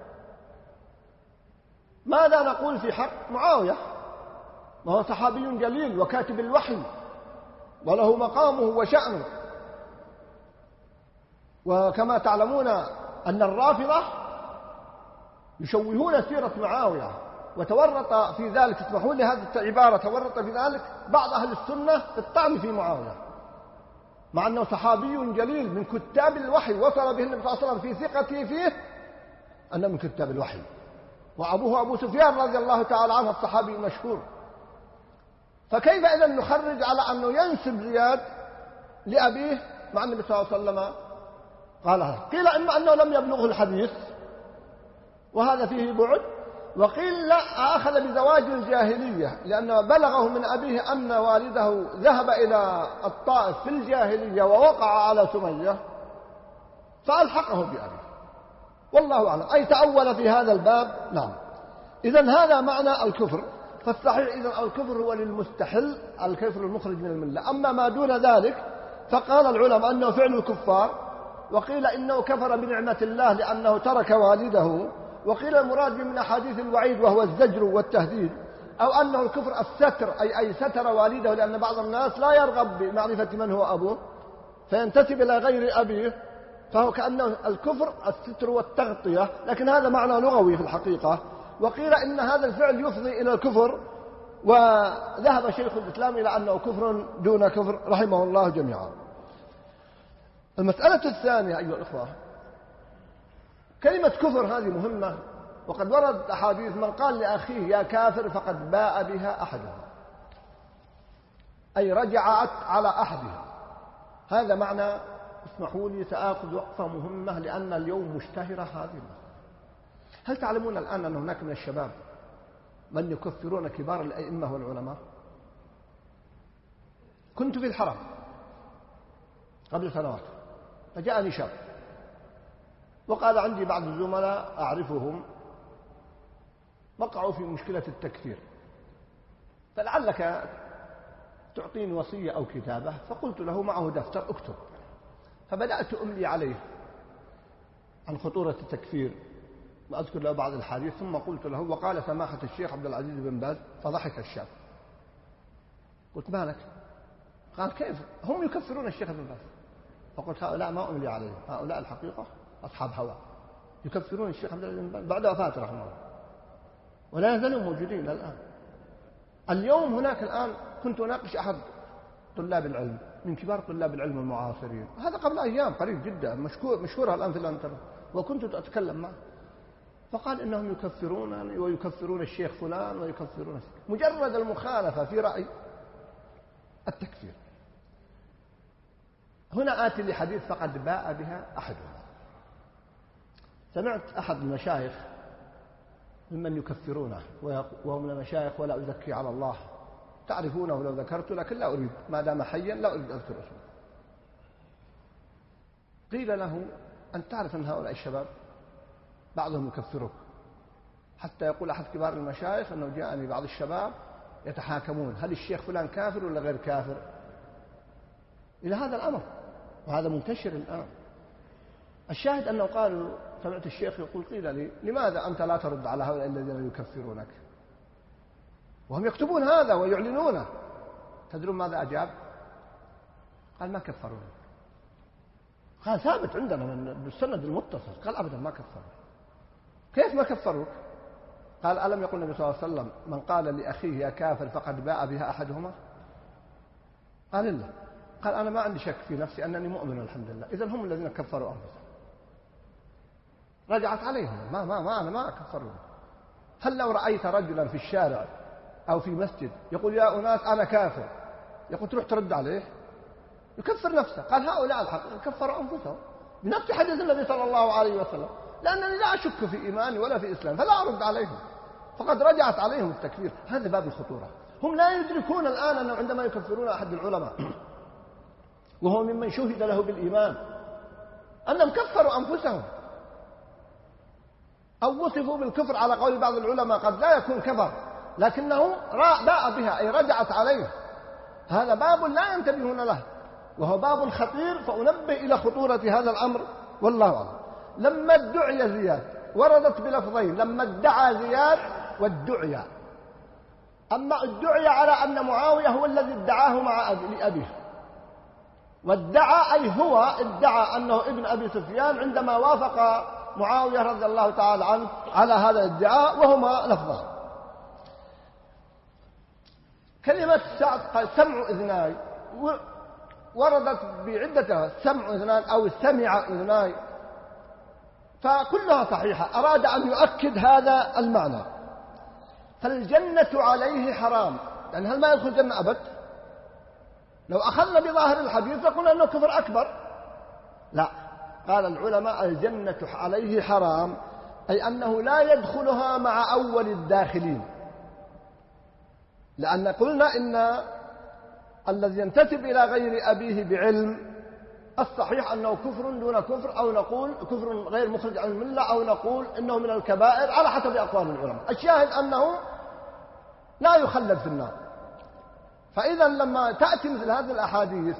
ماذا نقول في حق معاوية؟ وهو صحابي جليل وكاتب الوحي وله مقامه وشأنه. وكما تعلمون أن الرافضة يشوهون سيرة معاوية، وتورط في ذلك، اسمحوا لي هذه العبارة، تورط في ذلك بعض أهل السنة في الطعن في معاوية، مع أنه صحابي جليل من كتاب الوحي، وصل به النبي صلى الله عليه وسلم في ثقته فيه أنه من كتاب الوحي، وأبوه أبو سفيان رضي الله تعالى عنه الصحابي المشهور. فكيف إذا نخرج على أنه ينسب زياد لأبيه مع النبي صلى الله عليه وسلم؟ قال قيل إما أنه لم يبلغه الحديث وهذا فيه بعد، وقيل لا، أخذ بزواج الجاهلية لأنه بلغه من أبيه أن والده ذهب إلى الطائف في الجاهلية ووقع على سمية فألحقه بأبيه، والله أعلم، أي تأول في هذا الباب. نعم، إذن هذا معنى الكفر. فالصحيح إذن الكفر هو للمستحل، الكفر المخرج من الملة. أما ما دون ذلك فقال العلماء أنه فعل الكفار، وقيل إنه كفر بنعمة الله لأنه ترك والده، وقيل المراد من أحاديث الوعيد وهو الزجر والتهديد، أو أنه الكفر الستر، أي أي ستر والده، لأن بعض الناس لا يرغب بمعرفة من هو أبوه فينتسب إلى غير أبيه، فهو كأنه الكفر الستر والتغطية، لكن هذا معنى لغوي في الحقيقة. وقيل إن هذا الفعل يفضي إلى الكفر، وذهب شيخ الإسلام إلى أنه كفر دون كفر رحمه الله جميعا. المسألة الثانية أيها الأخوة، كلمة كفر هذه مهمة، وقد ورد أحاديث من قال لأخيه يا كافر فقد باء بها أحدهم، أي رجعت على أحدهم. هذا معنى، اسمحوا لي سآخذ وقفة مهمة لأن اليوم مشتهرة هذه. هل تعلمون الآن أن هناك من الشباب من يكفرون كبار الأئمة والعلماء؟ كنت في الحرم قبل سنوات، فجاءني شاب وقال عندي بعض الزملاء أعرفهم وقعوا في مشكلة التكفير، فلعلك تعطيني وصية أو كتابة. فقلت له معه دفتر اكتب. فبدأت أملي عليه عن خطورة التكفير وأذكر له بعض الحديث، ثم قلت له وقال سماحة الشيخ عبد العزيز بن باز، فضحك الشاب. قلت مالك؟ قال كيف هم يكفرون الشيخ بن باز؟ فقلت هؤلاء ما أملي عليهم، هؤلاء الحقيقة أصحاب هوى يكفرون الشيخ عبد العزيز بن باز بعد وفاته رحمه الله، ولا يزالوا موجودين الآن. اليوم هناك الآن كنت أناقش أحد طلاب العلم من كبار طلاب العلم المعاصرين، هذا قبل أيام قريب جدا، مشهور مشهورها الآن في الانترنت، وكنت أتكلم معه، فقال إنهم يكفرون ويكفرون الشيخ فلان ويكفرون الشيخ. مجرد المخالفة في رأي التكفير. هنا آتي لحديث فقد باء بها أحدهم. سمعت أحد المشايخ ممن يكفرونه وهو من المشايخ ولا أزكي على الله، تعرفونه لو ذكرت، لكن لا أريد ما دام حيا لا أريد أذكر اسمه. قيل له أن تعرف أن هؤلاء الشباب بعضهم يكفرك، حتى يقول أحد كبار المشايخ أنه جاءني بعض الشباب يتحاكمون هل الشيخ فلان كافر ولا غير كافر، إلى هذا الأمر، وهذا منتشر الآن. الشاهد أنه قالوا سمعت الشيخ يقول قيل لي لماذا أنت لا ترد على هؤلاء الذين يكفرونك، وهم يكتبون هذا ويعلنونه. تدرون ماذا أجاب؟ قال ما كفرون. قال ثابت عندنا من السند المتصل. قال أبدا ما كفروا. كيف ما كفروك؟ قال ألم يقول النبي صلى الله عليه وسلم من قال لأخيه يا كافر فقد باء بها أحدهما؟ قال إلا. قال أنا ما عندي شك في نفسي أنني مؤمن الحمد لله. إذن هم الذين كفروا أنفسهم. رجعت عليهم ما ما ما أنا ما كفروا. هل لو رأيت رجلا في الشارع أو في مسجد يقول يا أناس أنا كافر، يقول تروح ترد عليه؟ يكفر نفسه. قال هؤلاء الحق كفروا أنفسهم بنفس حديث النبي صلى الله عليه وسلم، لأنني لا أشك في إيماني ولا في إسلام فلا أرد عليهم، فقد رجعت عليهم التكفير. هذا باب الخطورة. هم لا يدركون الآن أنه عندما يكفرون أحد العلماء وهو ممن شهد له بالإيمان أنهم كفروا أنفسهم أو وصفوا بالكفر على قول بعض العلماء، قد لا يكون كفر لكنه باء بها أي رجعت عليه. هذا باب لا ينتبهون له وهو باب خطير، فأنبه إلى خطورة هذا الأمر والله أعلم. لما ادعي زياد وردت بلفظين، لما ادعى زياد وادعي. أما ادعي على أن معاوية هو الذي ادعاه مع أبيه، وادعى أي هو ادعى أنه ابن أبي سفيان عندما وافق معاوية رضي الله تعالى عنه على هذا الادعاء، وهما لفظان. كلمة سعد قال سمع أذناي وردت بعدة، سمع أذنان أو سمع أذناي، فكلها صحيحة. أراد أن يؤكد هذا المعنى. فالجنة عليه حرام، لأن هل ما يدخل الجنة أبد؟ لو أخذنا بظاهر الحديث لقلنا أنه كفر أكبر. لا، قال العلماء الجنة عليه حرام، أي أنه لا يدخلها مع أول الداخلين، لأن قلنا إن الذي ينتسب إلى غير أبيه بعلم الصحيح أنه كفر دون كفر، أو نقول كفر غير مخرج عن الملة، أو نقول إنه من الكبائر على حسب أقوال العلماء. الشاهد أنه لا يخلد في النار. فإذا لما تأتي مثل هذه الأحاديث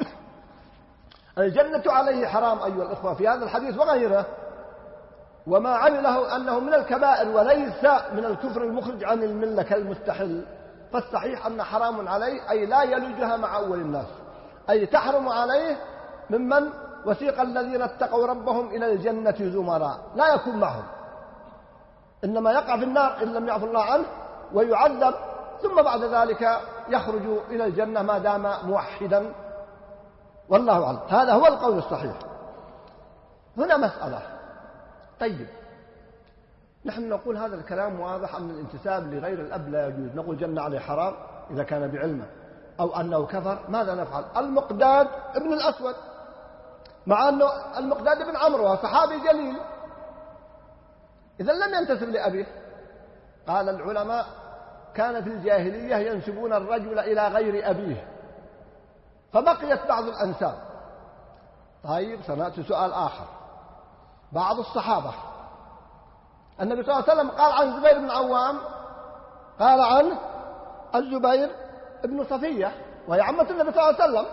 الجنة عليه حرام أيها الإخوة في هذا الحديث وغيره، وما عمله أنه من الكبائر وليس من الكفر المخرج عن الملة كالمستحل، فالصحيح أن حرام عليه أي لا يلجها مع أول الناس، أي تحرم عليه ممن وسيق الذين اتقوا ربهم إلى الجنة زمراء، لا يكون معهم، إنما يقع في النار إن لم يعفو الله عنه ويعذب، ثم بعد ذلك يخرج إلى الجنة ما دام موحدا، والله أعلم. هذا هو القول الصحيح. هنا مسألة، طيب نحن نقول هذا الكلام واضح أن الانتساب لغير الأب لا يجوز، نقول جنة عليه حرام إذا كان بعلمه، أو أنه كفر، ماذا نفعل؟ المقداد ابن الأسود، مع أنه المقداد ابن عمرو صحابي جليل، إذا لم ينتسب لأبيه. قال العلماء كان في الجاهلية ينسبون الرجل إلى غير أبيه فبقيت بعض الأنساب. طيب سنأتي سؤال آخر. بعض الصحابة النبي صلى الله عليه وسلم قال عن زبير بن عوام، قال عن الزبير ابن صفية وهي عمة النبي صلى الله عليه وسلم،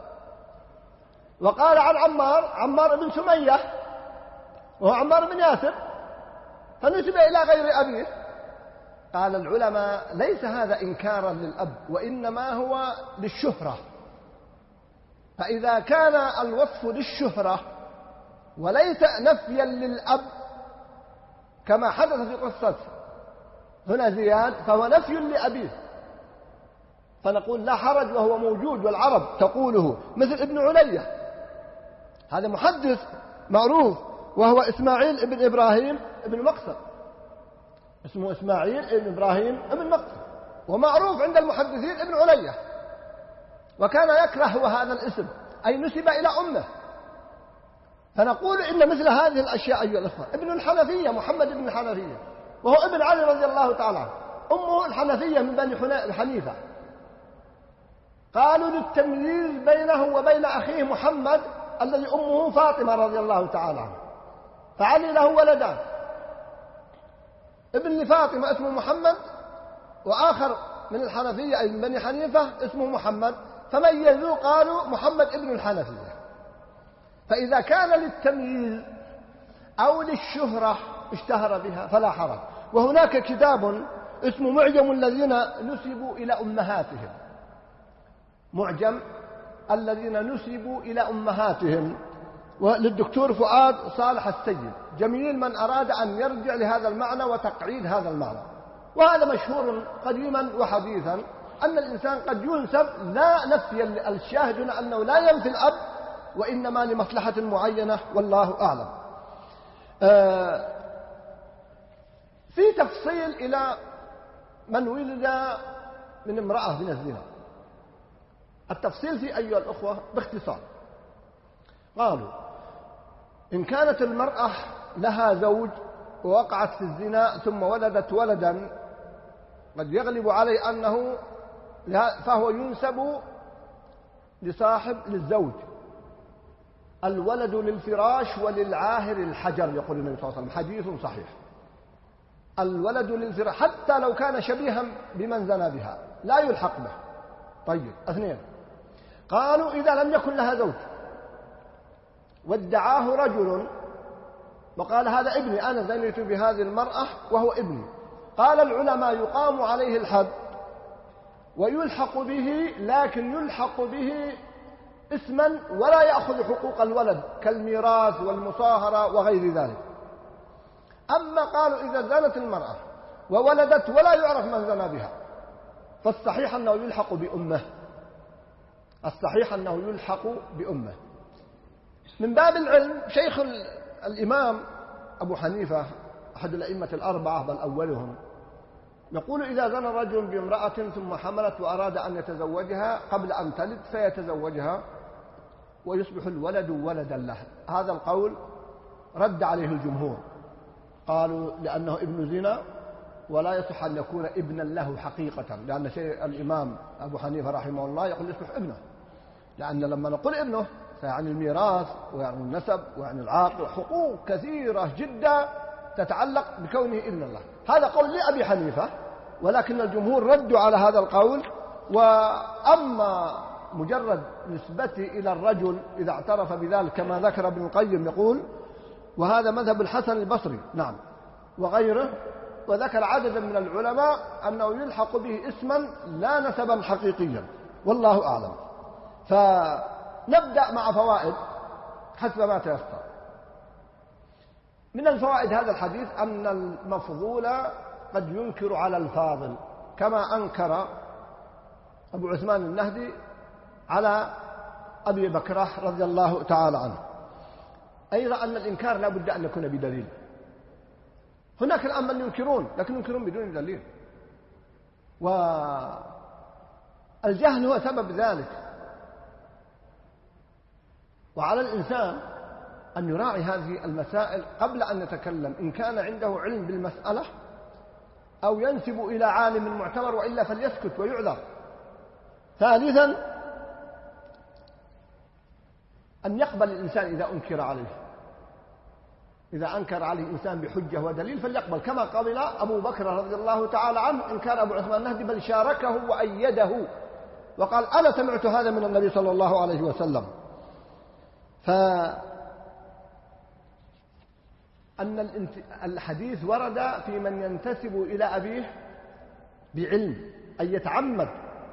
وقال عن عمار عمار بن سمية وهو عمار بن ياسر، فنسب إلى غير أبيه. قال العلماء ليس هذا إنكارا للأب، وإنما هو للشهرة. فإذا كان الوصف للشهرة وليس نفيا للأب كما حدث في قصة هنا زياد، فهو نفي لأبيه، فنقول لا حرج وهو موجود والعرب تقوله، مثل ابن علية هذا محدث معروف وهو إسماعيل ابن إبراهيم ابن مقصد، اسمه إسماعيل ابن إبراهيم ابن مقصد، ومعروف عند المحدثين ابن علية، وكان يكره هذا الاسم أي نسب إلى أمه. فنقول إن مثل هذه الأشياء أيها الأخوة، ابن الحنفية محمد ابن الحنفية وهو ابن علي رضي الله تعالى عنه، أمه الحنفية من بني حنيفة، قالوا للتمييز بينه وبين أخيه محمد الذي أمه فاطمة رضي الله تعالى عنه، فعلي له ولدان، ابن لفاطمة اسمه محمد، وآخر من الحنفية أي من بني حنيفة اسمه محمد، فميزوا قالوا محمد ابن الحنفية. فإذا كان للتمييز أو للشهرة اشتهر بها فلا حرج. وهناك كتاب اسمه معجم الذين نسبوا إلى أمهاتهم، معجم الذين نسبوا إلى أمهاتهم، وللدكتور فؤاد صالح السيد، جميل من أراد أن يرجع لهذا المعنى وتقعيد هذا المعنى. وهذا مشهور قديما وحديثا أن الإنسان قد ينسب لا نفيا، الشاهد هنا أنه لا ينفي الأب وإنما لمصلحة معينة، والله أعلم. آه في تفصيل إلى من ولد من امرأة من الزنا، التفصيل في أيها الأخوة باختصار. قالوا إن كانت المرأة لها زوج ووقعت في الزنا ثم ولدت ولدا قد يغلب عليه أنه فهو ينسب لصاحب للزوج، الولد للفراش وللعاهر الحجر، يقول النبي صلى الله عليه وسلم، حديث صحيح. الولد للفراش حتى لو كان شبيها بمن زنى بها لا يلحق به. طيب اثنين، قالوا إذا لم يكن لها زوج وادعاه رجل وقال هذا ابني، أنا زنيت بهذه المرأة وهو ابني. قال العلماء يقام عليه الحد ويلحق به، لكن يلحق به اسما ولا يأخذ حقوق الولد كالميراث والمصاهرة وغير ذلك. أما قالوا إذا زنت المرأة وولدت ولا يعرف من زنى بها فالصحيح أنه يلحق بأمه، الصحيح أنه يلحق بأمه. من باب العلم شيخ الإمام أبو حنيفة أحد الأئمة الأربعة بل أولهم يقول إذا زنى الرجل بامرأة ثم حملت وأراد أن يتزوجها قبل أن تلد فيتزوجها ويصبح الولد ولدا له. هذا القول رد عليه الجمهور، قالوا لأنه ابن زنا ولا يصح أن يكون ابنا له حقيقة، لأن شيء الإمام أبو حنيفة رحمه الله يقول يصبح ابنه، لأن لما نقول ابنه فيعني الميراث ويعني النسب ويعني العاقل، حقوق كثيرة جدا تتعلق بكونه ابن الله. هذا قول لأبي حنيفة، ولكن الجمهور ردوا على هذا القول. وأما مجرد نسبته إلى الرجل إذا اعترف بذلك كما ذكر ابن القيم يقول وهذا مذهب الحسن البصري نعم وغيره، وذكر عددا من العلماء أنه يلحق به اسما لا نسبا حقيقيا، والله أعلم. فنبدأ مع فوائد حسب ما تيسر. من الفوائد هذا الحديث أن المفضول قد ينكر على الفاضل، كما أنكر أبو عثمان النهدي على أبي بكرة رضي الله تعالى عنه. أيضا أن الإنكار لا بد أن يكون بدليل. هناك الآن من ينكرون لكن ينكرون بدون دليل، والجهل هو سبب ذلك. وعلى الإنسان أن يراعي هذه المسائل قبل أن يتكلم، إن كان عنده علم بالمسألة أو ينسب إلى عالم معتبر، وإلا فليسكت ويعذر. ثالثا أن يقبل الإنسان إذا أنكر عليه، إذا أنكر عليه إنسان بحجة ودليل فليقبل، كما قبل أبو بكر رضي الله تعالى عنه إنكار أبو عثمان النهدي، بل شاركه وأيده وقال أنا سمعت هذا من النبي صلى الله عليه وسلم. فأن الحديث ورد في من ينتسب إلى أبيه بعلم أن يتعمد،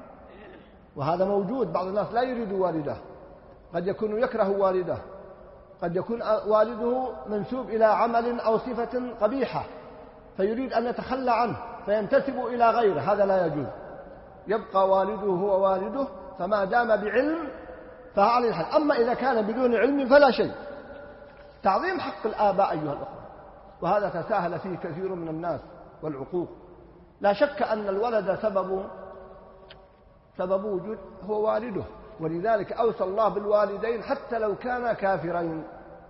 وهذا موجود. بعض الناس لا يريد والده، قد يكون يكره والده، قد يكون والده منسوب إلى عمل أو صفة قبيحة فيريد أن يتخلى عنه فينتسب إلى غيره، هذا لا يجوز. يبقى والده هو والده، فما دام بعلم فعليه الحد. أما إذا كان بدون علم فلا شيء. تعظيم حق الآباء أيها الأخوة، وهذا تساهل فيه كثير من الناس والعقوق. لا شك أن الولد سبب سبب وجود هو والده، ولذلك أوصى الله بالوالدين حتى لو كانا كافرين،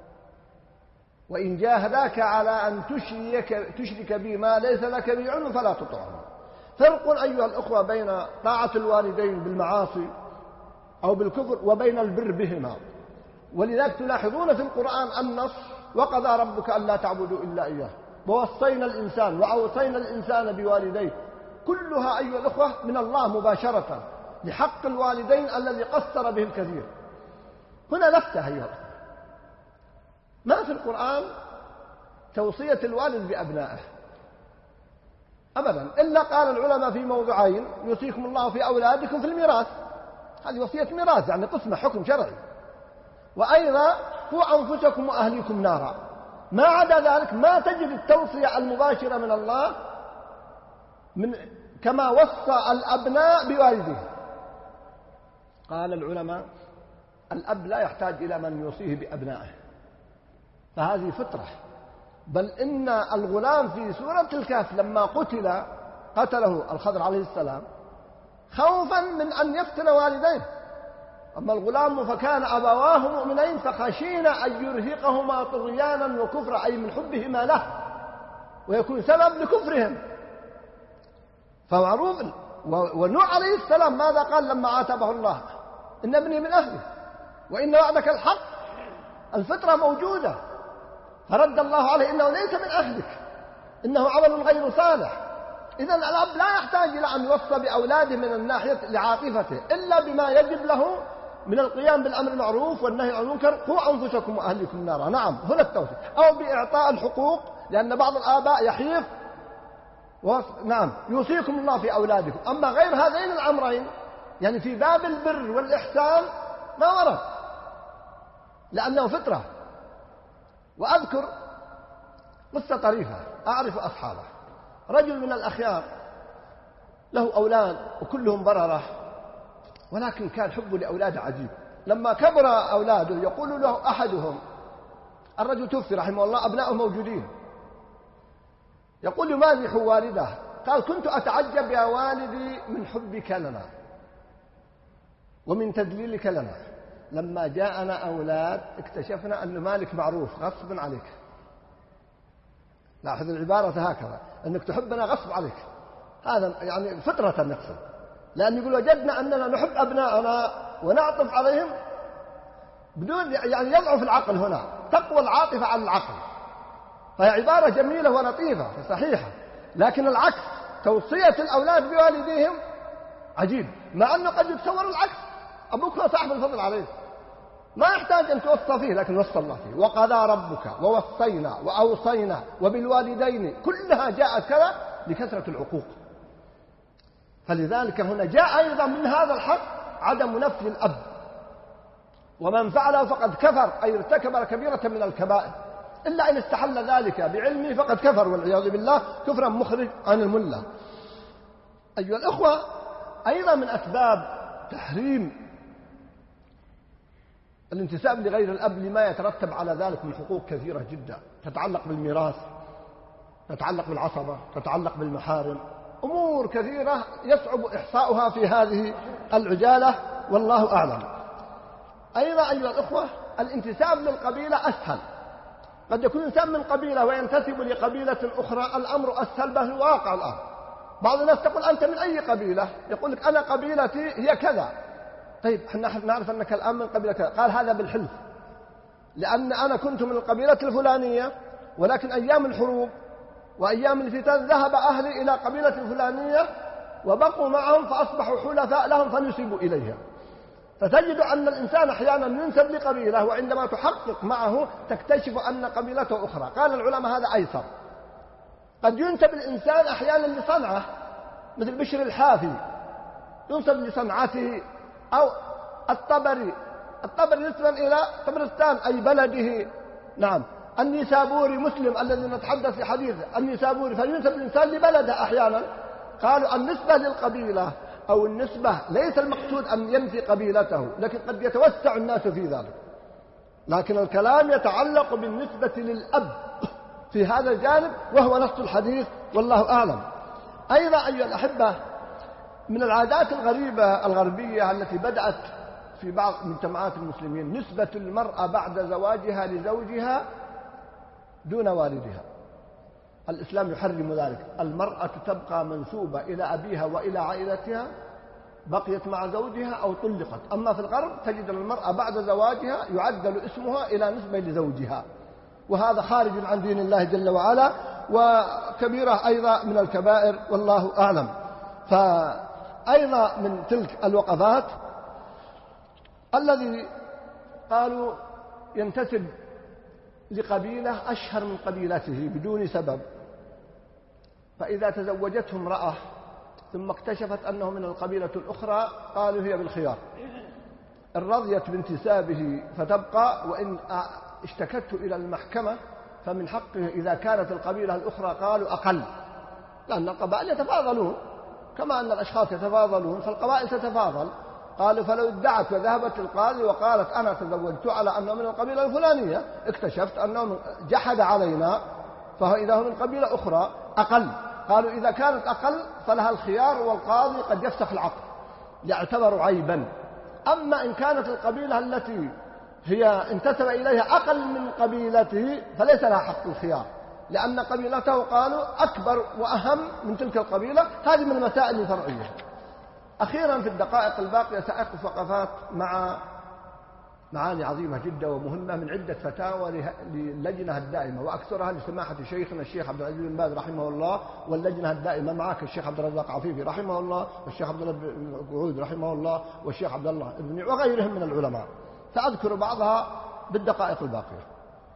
وإن جاهداك على أن تشرك, تشرك بي ما ليس لك به علم فلا تطعهما. فرق أيها الأخوة بين طاعة الوالدين بالمعاصي أو بالكفر وبين البر بهما. ولذلك تلاحظون في القرآن النص وقضى ربك ألا تعبدوا إلا إياه ووصينا الإنسان وأوصينا الإنسان بوالديه، كلها أيها الأخوة من الله مباشرة لحق الوالدين الذي قصر به الكثير. هنا لفتة أيها الأخوة، ما في القرآن توصية الوالد بأبنائه أبدا، إلا قال العلماء في موضعين: يوصيكم الله في أولادكم في الميراث، هذه وصية ميراث يعني قسمة حكم شرعي، وأيضا قوا أنفسكم وأهليكم نارا. ما عدا ذلك ما تجد التوصية المباشرة من الله من كما وصى الأبناء بوالديه. قال العلماء: الأب لا يحتاج إلى من يوصيه بأبنائه، فهذه فطرة. بل إن الغلام في سورة الكهف لما قتل قتله الخضر عليه السلام خوفا من أن يفتن والديه. أما الغلام فكان أبواه مؤمنين فخشينا أن يرهقهما طغيانا وكفرا، أي من حبهما له ويكون سبب لكفرهم. فمعروف. ونوح عليه السلام ماذا قال لما عاتبه الله؟ إن ابني من أهله وإن وعدك الحق. الفطرة موجودة، فرد الله عليه: إنه ليس من أهلك، إنه عمل غير صالح. إذن الأب لا يحتاج إلى أن يوصى بأولاده من الناحية لعاطفته، إلا بما يجب له من القيام بالأمر المعروف والنهي عن المنكر قوا أنفسكم وأهليكم نارا. نعم هنا التوصية، أو بإعطاء الحقوق، لأن بعض الآباء يحيف و... نعم يوصيكم الله في أولادكم. أما غير هذين الأمرين يعني في باب البر والإحسان ما ورد، لأنه فطرة. وأذكر قصة طريفة أعرف أصحابه. رجل من الأخيار له أولاد وكلهم بررة، ولكن كان حبه لأولاده عجيب. لما كبر أولاده يقول له أحدهم، الرجل توفي رحمه الله، أبناؤه موجودين، يقول يمازح والده، قال كنت أتعجب يا والدي من حبك لنا ومن تدليلك لنا، لما جاءنا أولاد اكتشفنا أن مالك معروف غصب عليك. لاحظ العبارة هكذا، أنك تحبنا غصب عليك، هذا يعني فطرة نقصد، لأن يقول وجدنا أننا نحب أبناءنا ونعطف عليهم بدون يعني يضعف العقل، هنا تقوى العاطفة على العقل. فهي عبارة جميلة ولطيفة صحيحة، لكن العكس توصية الأولاد بوالديهم عجيب، مع أنه قد يتصور العكس، أبوك هو صاحب الفضل عليه، ما يحتاج أن توصى فيه، لكن وصى الله فيه. وقضى ربك ووصينا وأوصينا وبالوالدين، كلها جاءت كذا لكثرة العقوق. فلذلك هنا جاء أيضا من هذا الحق عدم نفي الأب، ومن فعله فقد كفر، أي ارتكب كبيرة من الكبائر، إلا إن استحل ذلك بعلمه فقد كفر والعياذ بالله كفرا مخرج عن الملة. أيها الأخوة، أيضا من أسباب تحريم الانتساب لغير الأب لما يترتب على ذلك من حقوق كثيرة جدا، تتعلق بالميراث، تتعلق بالعصبة، تتعلق بالمحارم، أمور كثيرة يصعب إحصاؤها في هذه العجالة والله أعلم. أيضا أيها الأخوة، الانتساب للقبيلة أسهل، قد يكون إنسان من قبيلة وينتسب لقبيلة أخرى، الأمر أسهل به الواقع الآن. بعض الناس تقول أنت من أي قبيلة؟ يقول لك أنا قبيلتي هي كذا. طيب نحن نعرف أنك الآن من قبيلة كذا، قال هذا بالحلف، لأن أنا كنت من القبيلة الفلانية، ولكن أيام الحروب وأيام الفتن ذهب أهلي إلى قبيلة الفلانية وبقوا معهم فأصبحوا حلفاء لهم فنسبوا إليها. فتجد أن الإنسان أحيانا ينسب لقبيلة، وعندما تحقق معه تكتشف أن قبيلته أخرى. قال العلماء هذا أيسر. قد ينسب الإنسان أحيانا لصنعة، مثل بشر الحافي ينسب لصنعته، أو الطبري الطبري نسبا إلى طبرستان أي بلده. نعم النيسابوري مسلم الذي نتحدث في حديثه النيسابوري، فينسب الإنسان لبلده أحيانا. قالوا النسبة للقبيلة أو النسبة ليس المقصود أن ينفي قبيلته، لكن قد يتوسع الناس في ذلك، لكن الكلام يتعلق بالنسبة للأب في هذا الجانب، وهو نص الحديث والله أعلم. أيضا أيها الأحبة، من العادات الغريبة الغربية التي بدأت في بعض مجتمعات المسلمين نسبة المرأة بعد زواجها لزوجها دون والدها. الإسلام يحرم ذلك، المرأة تبقى منسوبة إلى أبيها وإلى عائلتها، بقيت مع زوجها أو طلقت. أما في الغرب تجد المرأة بعد زواجها يعدل اسمها إلى نسبة لزوجها، وهذا خارج عن دين الله جل وعلا، وكبيرة أيضا من الكبائر والله أعلم. فأيضا من تلك الوقفات الذي قالوا ينتسب لقبيلة أشهر من قبيلته بدون سبب، فإذا تزوجته امرأة ثم اكتشفت أنه من القبيلة الأخرى قالوا هي بالخيار، إن رضيت بانتسابه فتبقى، وإن اشتكته إلى المحكمة فمن حقه إذا كانت القبيلة الأخرى قالوا أقل، لأن القبائل يتفاضلون كما أن الأشخاص يتفاضلون، فالقبائل تتفاضل. قالوا فلو ادعت وذهبت القاضي وقالت أنا تزوجت على أنه من القبيلة الفلانية، اكتشفت أنه جحد علينا، فهو إذا هو من قبيلة أخرى أقل. قالوا إذا كانت أقل فلها الخيار، والقاضي قد يفسخ العقد يعتبر عيبا. أما إن كانت القبيلة التي هي انتسب إليها أقل من قبيلته فليس لها حق الخيار، لأن قبيلته قالوا أكبر وأهم من تلك القبيلة. هذه من المسائل الفرعية. أخيرا في الدقائق الباقية سأقف وقفات مع معاني عظيمة جدا ومهمة من عدة فتاوى للجنة الدائمة، وأكثرها لسماحة شيخنا الشيخ عبد العزيز بن باز رحمه الله، واللجنة الدائمة معك الشيخ عبد الرزاق عفيفي رحمه الله، والشيخ عبد الله بن قعود رحمه الله، والشيخ عبد الله بن وغيرهم من العلماء، سأذكر بعضها بالدقائق الباقية.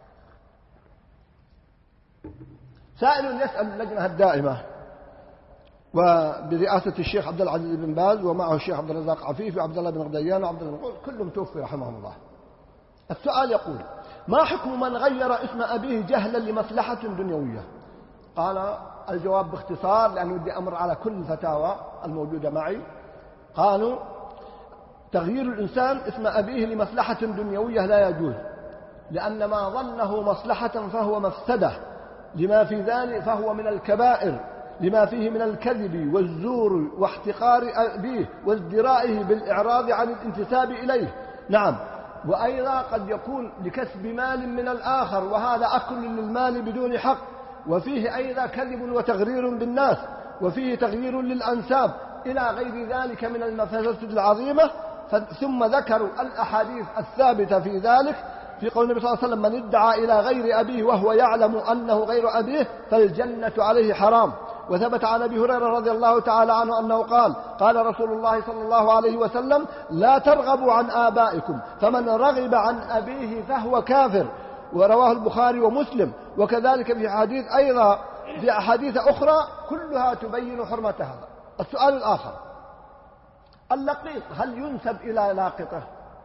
سائل يسأل اللجنة الدائمة وبرئاسة الشيخ عبد العزيز بن باز ومعه الشيخ عبد الرزاق عفيفي وعبد الله بن غديان وعبد الله بن قعود، كلهم توفي رحمهم الله. السؤال يقول: ما حكم من غير اسم أبيه جهلا لمصلحة دنيوية؟ قال الجواب باختصار لأن ودي أمر على كل الفتاوى الموجودة معي. قالوا: تغيير الإنسان اسم أبيه لمصلحة دنيوية لا يجوز، لأن ما ظنه مصلحة فهو مفسدة، لما في ذلك فهو من الكبائر، لما فيه من الكذب والزور واحتقار أبيه وازدرائه بالإعراض عن الانتساب إليه. نعم، وأيضا قد يكون لكسب مال من الآخر، وهذا أكل للمال بدون حق، وفيه أيضا كذب وتغرير بالناس، وفيه تغيير للأنساب إلى غير ذلك من المفاسد العظيمة. ثم ذكروا الأحاديث الثابتة في ذلك في قول النبي صلى الله عليه وسلم: من ادعى إلى غير أبيه وهو يعلم أنه غير أبيه فالجنة عليه حرام. وثبت عن أبي هريرة رضي الله تعالى عنه أنه قال: قال رسول الله صلى الله عليه وسلم: لا ترغبوا عن آبائكم، فمن رغب عن أبيه فهو كافر. ورواه البخاري ومسلم. وكذلك في حديث أيضا في أحاديث أخرى كلها تبين حرمة هذا. السؤال الآخر: اللقيط هل ينسب إلى لاقطه؟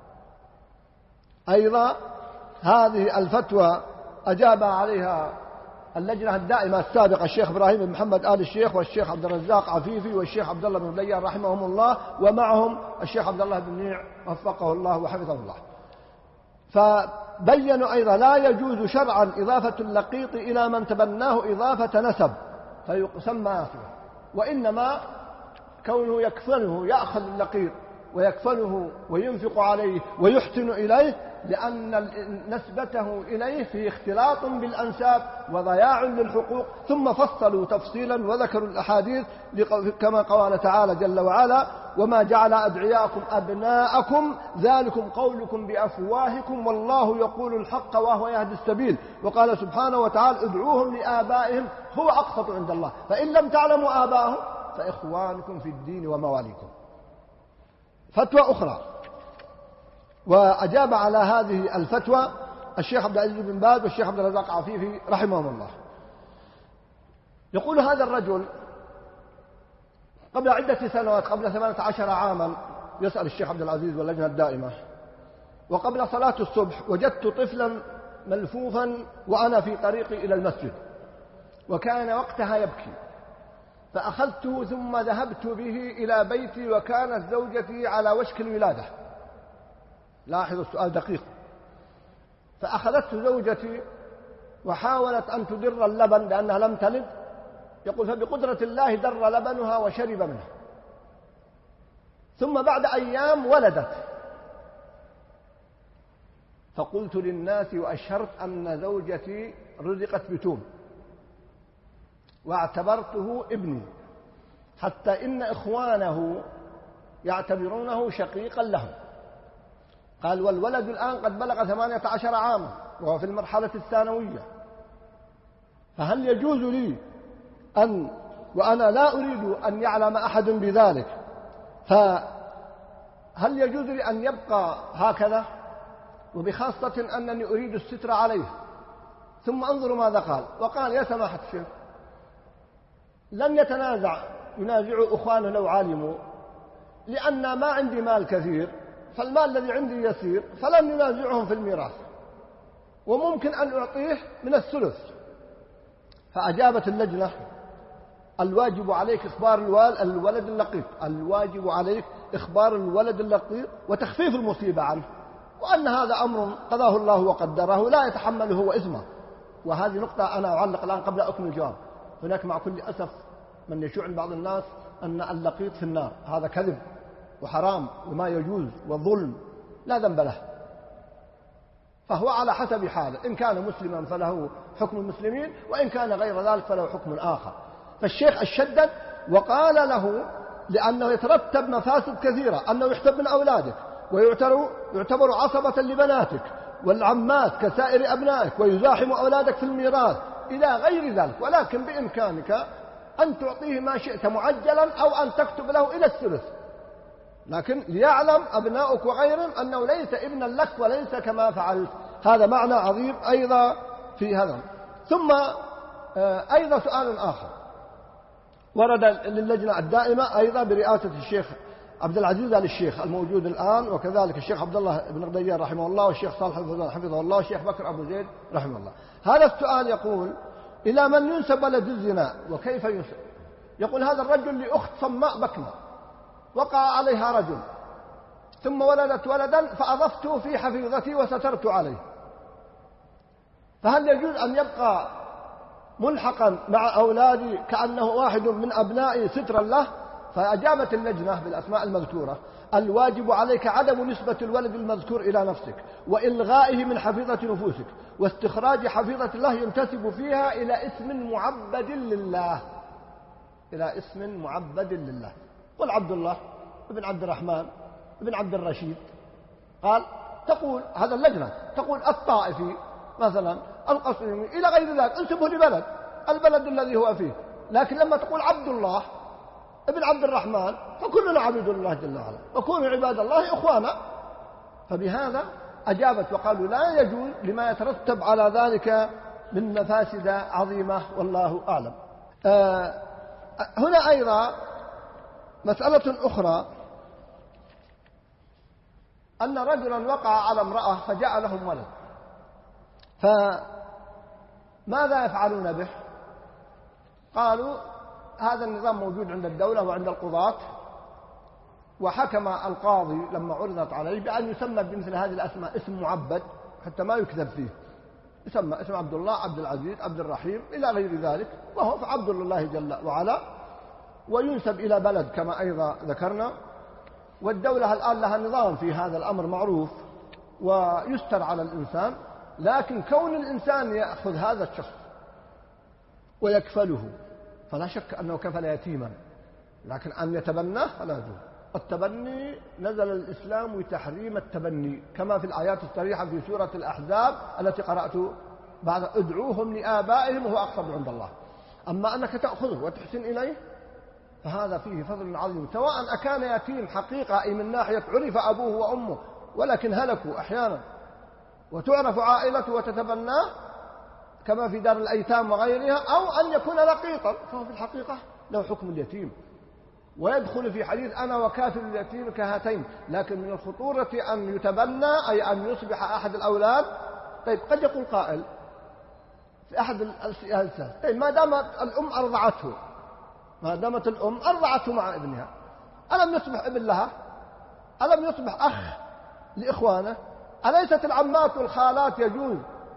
أيضا هذه الفتوى أجاب عليها اللجنة الدائمة السابقة الشيخ إبراهيم بن محمد آل الشيخ والشيخ عبد الرزاق عفيفي والشيخ عبد الله بن غديان رحمهم الله، ومعهم الشيخ عبد الله بن نيع وفقه الله وحفظه الله. فبينوا أيضا: لا يجوز شرعا إضافة اللقيط إلى من تبناه إضافة نسب فيسمى ناسبا، وإنما كونه يكفله، يأخذ اللقيط ويكفله وينفق عليه ويحسن إليه، لأن نسبته إليه في اختلاط بالأنساب وضياع للحقوق. ثم فصلوا تفصيلا وذكروا الأحاديث كما قال تعالى جل وعلا: وما جعل أدعياءكم أبناءكم ذلكم قولكم بأفواهكم والله يقول الحق وهو يهدي السبيل. وقال سبحانه وتعالى: ادعوهم لآبائهم هو أقسط عند الله، فإن لم تعلموا آباءهم فإخوانكم في الدين ومواليكم. فتوى أخرى، وأجاب على هذه الفتوى الشيخ عبد العزيز بن باز والشيخ عبد الرزاق عفيفي رحمهم الله. يقول هذا الرجل قبل عدة سنوات، قبل ثمانية عشر عاما، يسأل الشيخ عبد العزيز واللجنة الدائمة: وقبل صلاة الصبح وجدت طفلا ملفوفا وأنا في طريقي إلى المسجد، وكان وقتها يبكي، فأخذته ثم ذهبت به إلى بيتي وكانت زوجتي على وشك الولادة. لاحظوا السؤال دقيق. فأخذته زوجتي وحاولت أن تدر اللبن لأنها لم تلد، يقول فبقدرة الله در لبنها وشرب منه، ثم بعد أيام ولدت، فقلت للناس وأشهرت أن زوجتي رزقت بتوم واعتبرته ابني، حتى إن إخوانه يعتبرونه شقيقا لهم. قال: والولد الآن قد بلغ ثمانية عشر عاما وهو في المرحلة الثانوية، فهل يجوز لي أن وأنا لا أريد أن يعلم أحد بذلك، فهل يجوز لي أن يبقى هكذا، وبخاصة أنني أريد الستر عليه؟ ثم انظروا ماذا قال. وقال: يا سماحة الشيخ، لن يتنازع ينازعوا أخوانه لو علموا، لأن ما عندي مال كثير، فالمال الذي عندي يسير، فلن ينازعهم في الميراث، وممكن أن أعطيه من الثلث. فأجابت اللجنة: الواجب عليك إخبار الولد اللقيط، الواجب عليك إخبار الولد اللقيط وتخفيف المصيبة عنه، وأن هذا أمر قضاه الله وقدره لا يتحمله هو إثمه. وهذه نقطة أنا أعلق الآن قبل أكمل الجواب. هناك مع كل أسف من يشوع بعض الناس أن اللقيط في النار، هذا كذب وحرام وما يجوز وظلم، لا ذنب له، فهو على حسب حاله، إن كان مسلما فله حكم المسلمين، وإن كان غير ذلك فله حكم آخر. فالشيخ الشدد وقال له: لأنه يترتب مفاسد كثيرة، أنه يحتب من أولادك، ويعتبر يعتبر عصبة لبناتك والعمات كسائر أبنائك، ويزاحم أولادك في الميراث إلى غير ذلك، ولكن بإمكانك أن تعطيه ما شئت معجلا أو أن تكتب له إلى الثلث، لكن ليعلم أبناؤك وغيرهم أنه ليس ابنا لك وليس كما فعلت. هذا معنى عظيم أيضا في هذا. ثم أيضا سؤال آخر ورد للجنة الدائمة أيضا برئاسة الشيخ عبد العزيز آل الشيخ الموجود الآن، وكذلك الشيخ عبد الله بن غدير رحمه الله، والشيخ صالح الفوزان حفظه الله، والشيخ بكر أبو زيد رحمه الله. هذا السؤال يقول: إلى من ينسب ولد الزنا وكيف ينسب؟ يقول: هذا الرجل لأخت صماء بكمة وقع عليها رجل ثم ولدت ولدا فأضفته في حفيظتي وسترت عليه، فهل يجوز أن يبقى ملحقا مع أولادي كأنه واحد من أبنائي سترا له؟ فأجابت اللجنة بالأسماء المذكورة: الواجب عليك عدم نسبة الولد المذكور إلى نفسك، وإلغائه من حفيظة نفوسك، واستخراج حفيظة الله ينتسب فيها إلى اسم معبد لله، إلى اسم معبد لله. قل عبد الله ابن عبد الرحمن ابن عبد الرشيد، قال تقول هذا اللجنة تقول الطائفي مثلا، القصيمي، إلى غير ذلك، انسبه لبلد البلد الذي هو فيه. لكن لما تقول عبد الله ابن عبد الرحمن فكلنا عبيد الله جل وعلا، وكونوا عباد الله إخوانا. فبهذا أجابت وقالوا لا يجوز لما يترتب على ذلك من مفاسد عظيمة، والله أعلم. آه هنا أيضا مسألة أخرى، أن رجلا وقع على امرأة فجاء لهم ولد، فماذا يفعلون به؟ قالوا هذا النظام موجود عند الدولة وعند القضاة، وحكم القاضي لما عرضت عليه بأن يسمى بمثل هذه الأسماء اسم معبد حتى ما يكذب فيه، يسمى اسم عبد الله، عبد العزيز، عبد الرحيم، إلى غير ذلك، وهو فعبد الله جل وعلا، وينسب إلى بلد كما أيضا ذكرنا. والدولة الآن لها نظام في هذا الأمر معروف ويستر على الإنسان، لكن كون الإنسان يأخذ هذا الشخص ويكفله فلا شك أنه كفل يتيما، لكن أن يتبناه فلا يجوز. التبني نزل الإسلام بتحريم التبني كما في الآيات الصريحة في سورة الأحزاب التي قرأت بعد: ادعوهم لآبائهم وهو أقرب عند الله. أما أنك تأخذه وتحسن إليه فهذا فيه فضل عظيم، سواء أكان يتيم حقيقة أي من ناحية عرف أبوه وأمه ولكن هلكوا أحيانا وتعرف عائلته وتتبناه كما في دار الأيتام وغيرها، أو أن يكون لقيطا فهو في الحقيقة له حكم اليتيم ويدخل في حديث أنا وكافل اليتيم كهاتين. لكن من الخطورة أن يتبنى أي أن يصبح أحد الأولاد. طيب قد يقول قائل في أحد السياسات: طيب ما دامت الأم أرضعته، ما دامت الأم أرضعته مع ابنها، ألم يصبح ابن لها؟ ألم يصبح أخ لإخوانه؟ أليست العمات والخالات يجوز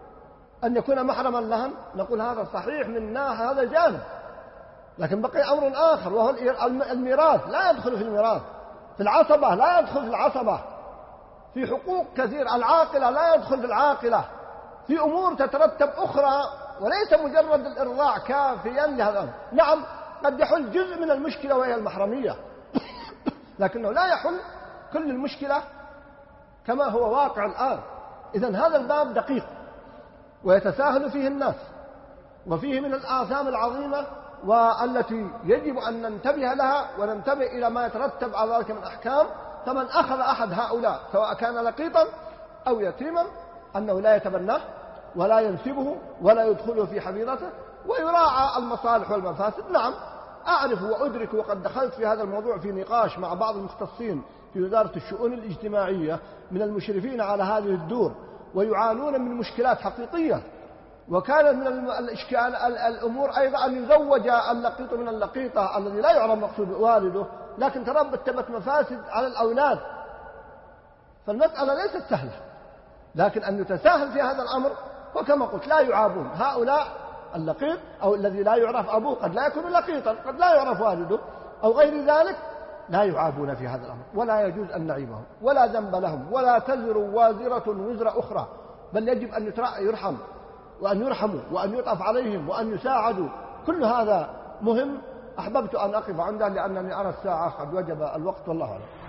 أن يكون محرما لهم؟ نقول هذا صحيح من ناحية هذا جانب، لكن بقي أمر آخر وهو الميراث. لا يدخل في الميراث، في العصبة لا يدخل في العصبة، في حقوق كثير، العاقلة لا يدخل في العاقلة، في أمور تترتب أخرى، وليس مجرد الإرضاع كافيا لهذا الأمر. نعم قد يحل جزء من المشكلة وهي المحرمية لكنه لا يحل كل المشكلة كما هو واقع الآن. إذن هذا الباب دقيق ويتساهل فيه الناس، وفيه من الآثام العظيمة والتي يجب أن ننتبه لها وننتبه إلى ما يترتب على ذلك من أحكام. فمن أخذ أحد هؤلاء سواء كان لقيطا أو يتيما أنه لا يتبناه ولا ينسبه ولا يدخله في حفيظته، ويراعى المصالح والمفاسد. نعم أعرف وأدرك، وقد دخلت في هذا الموضوع في نقاش مع بعض المختصين في وزارة الشؤون الاجتماعية من المشرفين على هذه الدور، ويعانون من مشكلات حقيقية. وكان من الإشكال الأمور أيضا أن يزوج اللقيط من اللقيطة الذي لا يعلم مقصود والده، لكن ترتبت مفاسد على الأولاد. فالمسألة ليست سهلة، لكن أن يتساهل في هذا الأمر. وكما قلت لا يعابون هؤلاء اللقيط أو الذي لا يعرف أبوه، قد لا يكون لقيطا، قد لا يعرف والده أو غير ذلك، لا يعابون في هذا الأمر، ولا يجوز أن نعيبهم، ولا ذنب لهم، ولا تزر وازرة وزر أخرى، بل يجب أن يرحم وأن يرحموا وأن يطاف عليهم وأن يساعدوا. كل هذا مهم. أحببت أن أقف عنده لأنني أرى الساعة قد وجب الوقت، والله أعلم.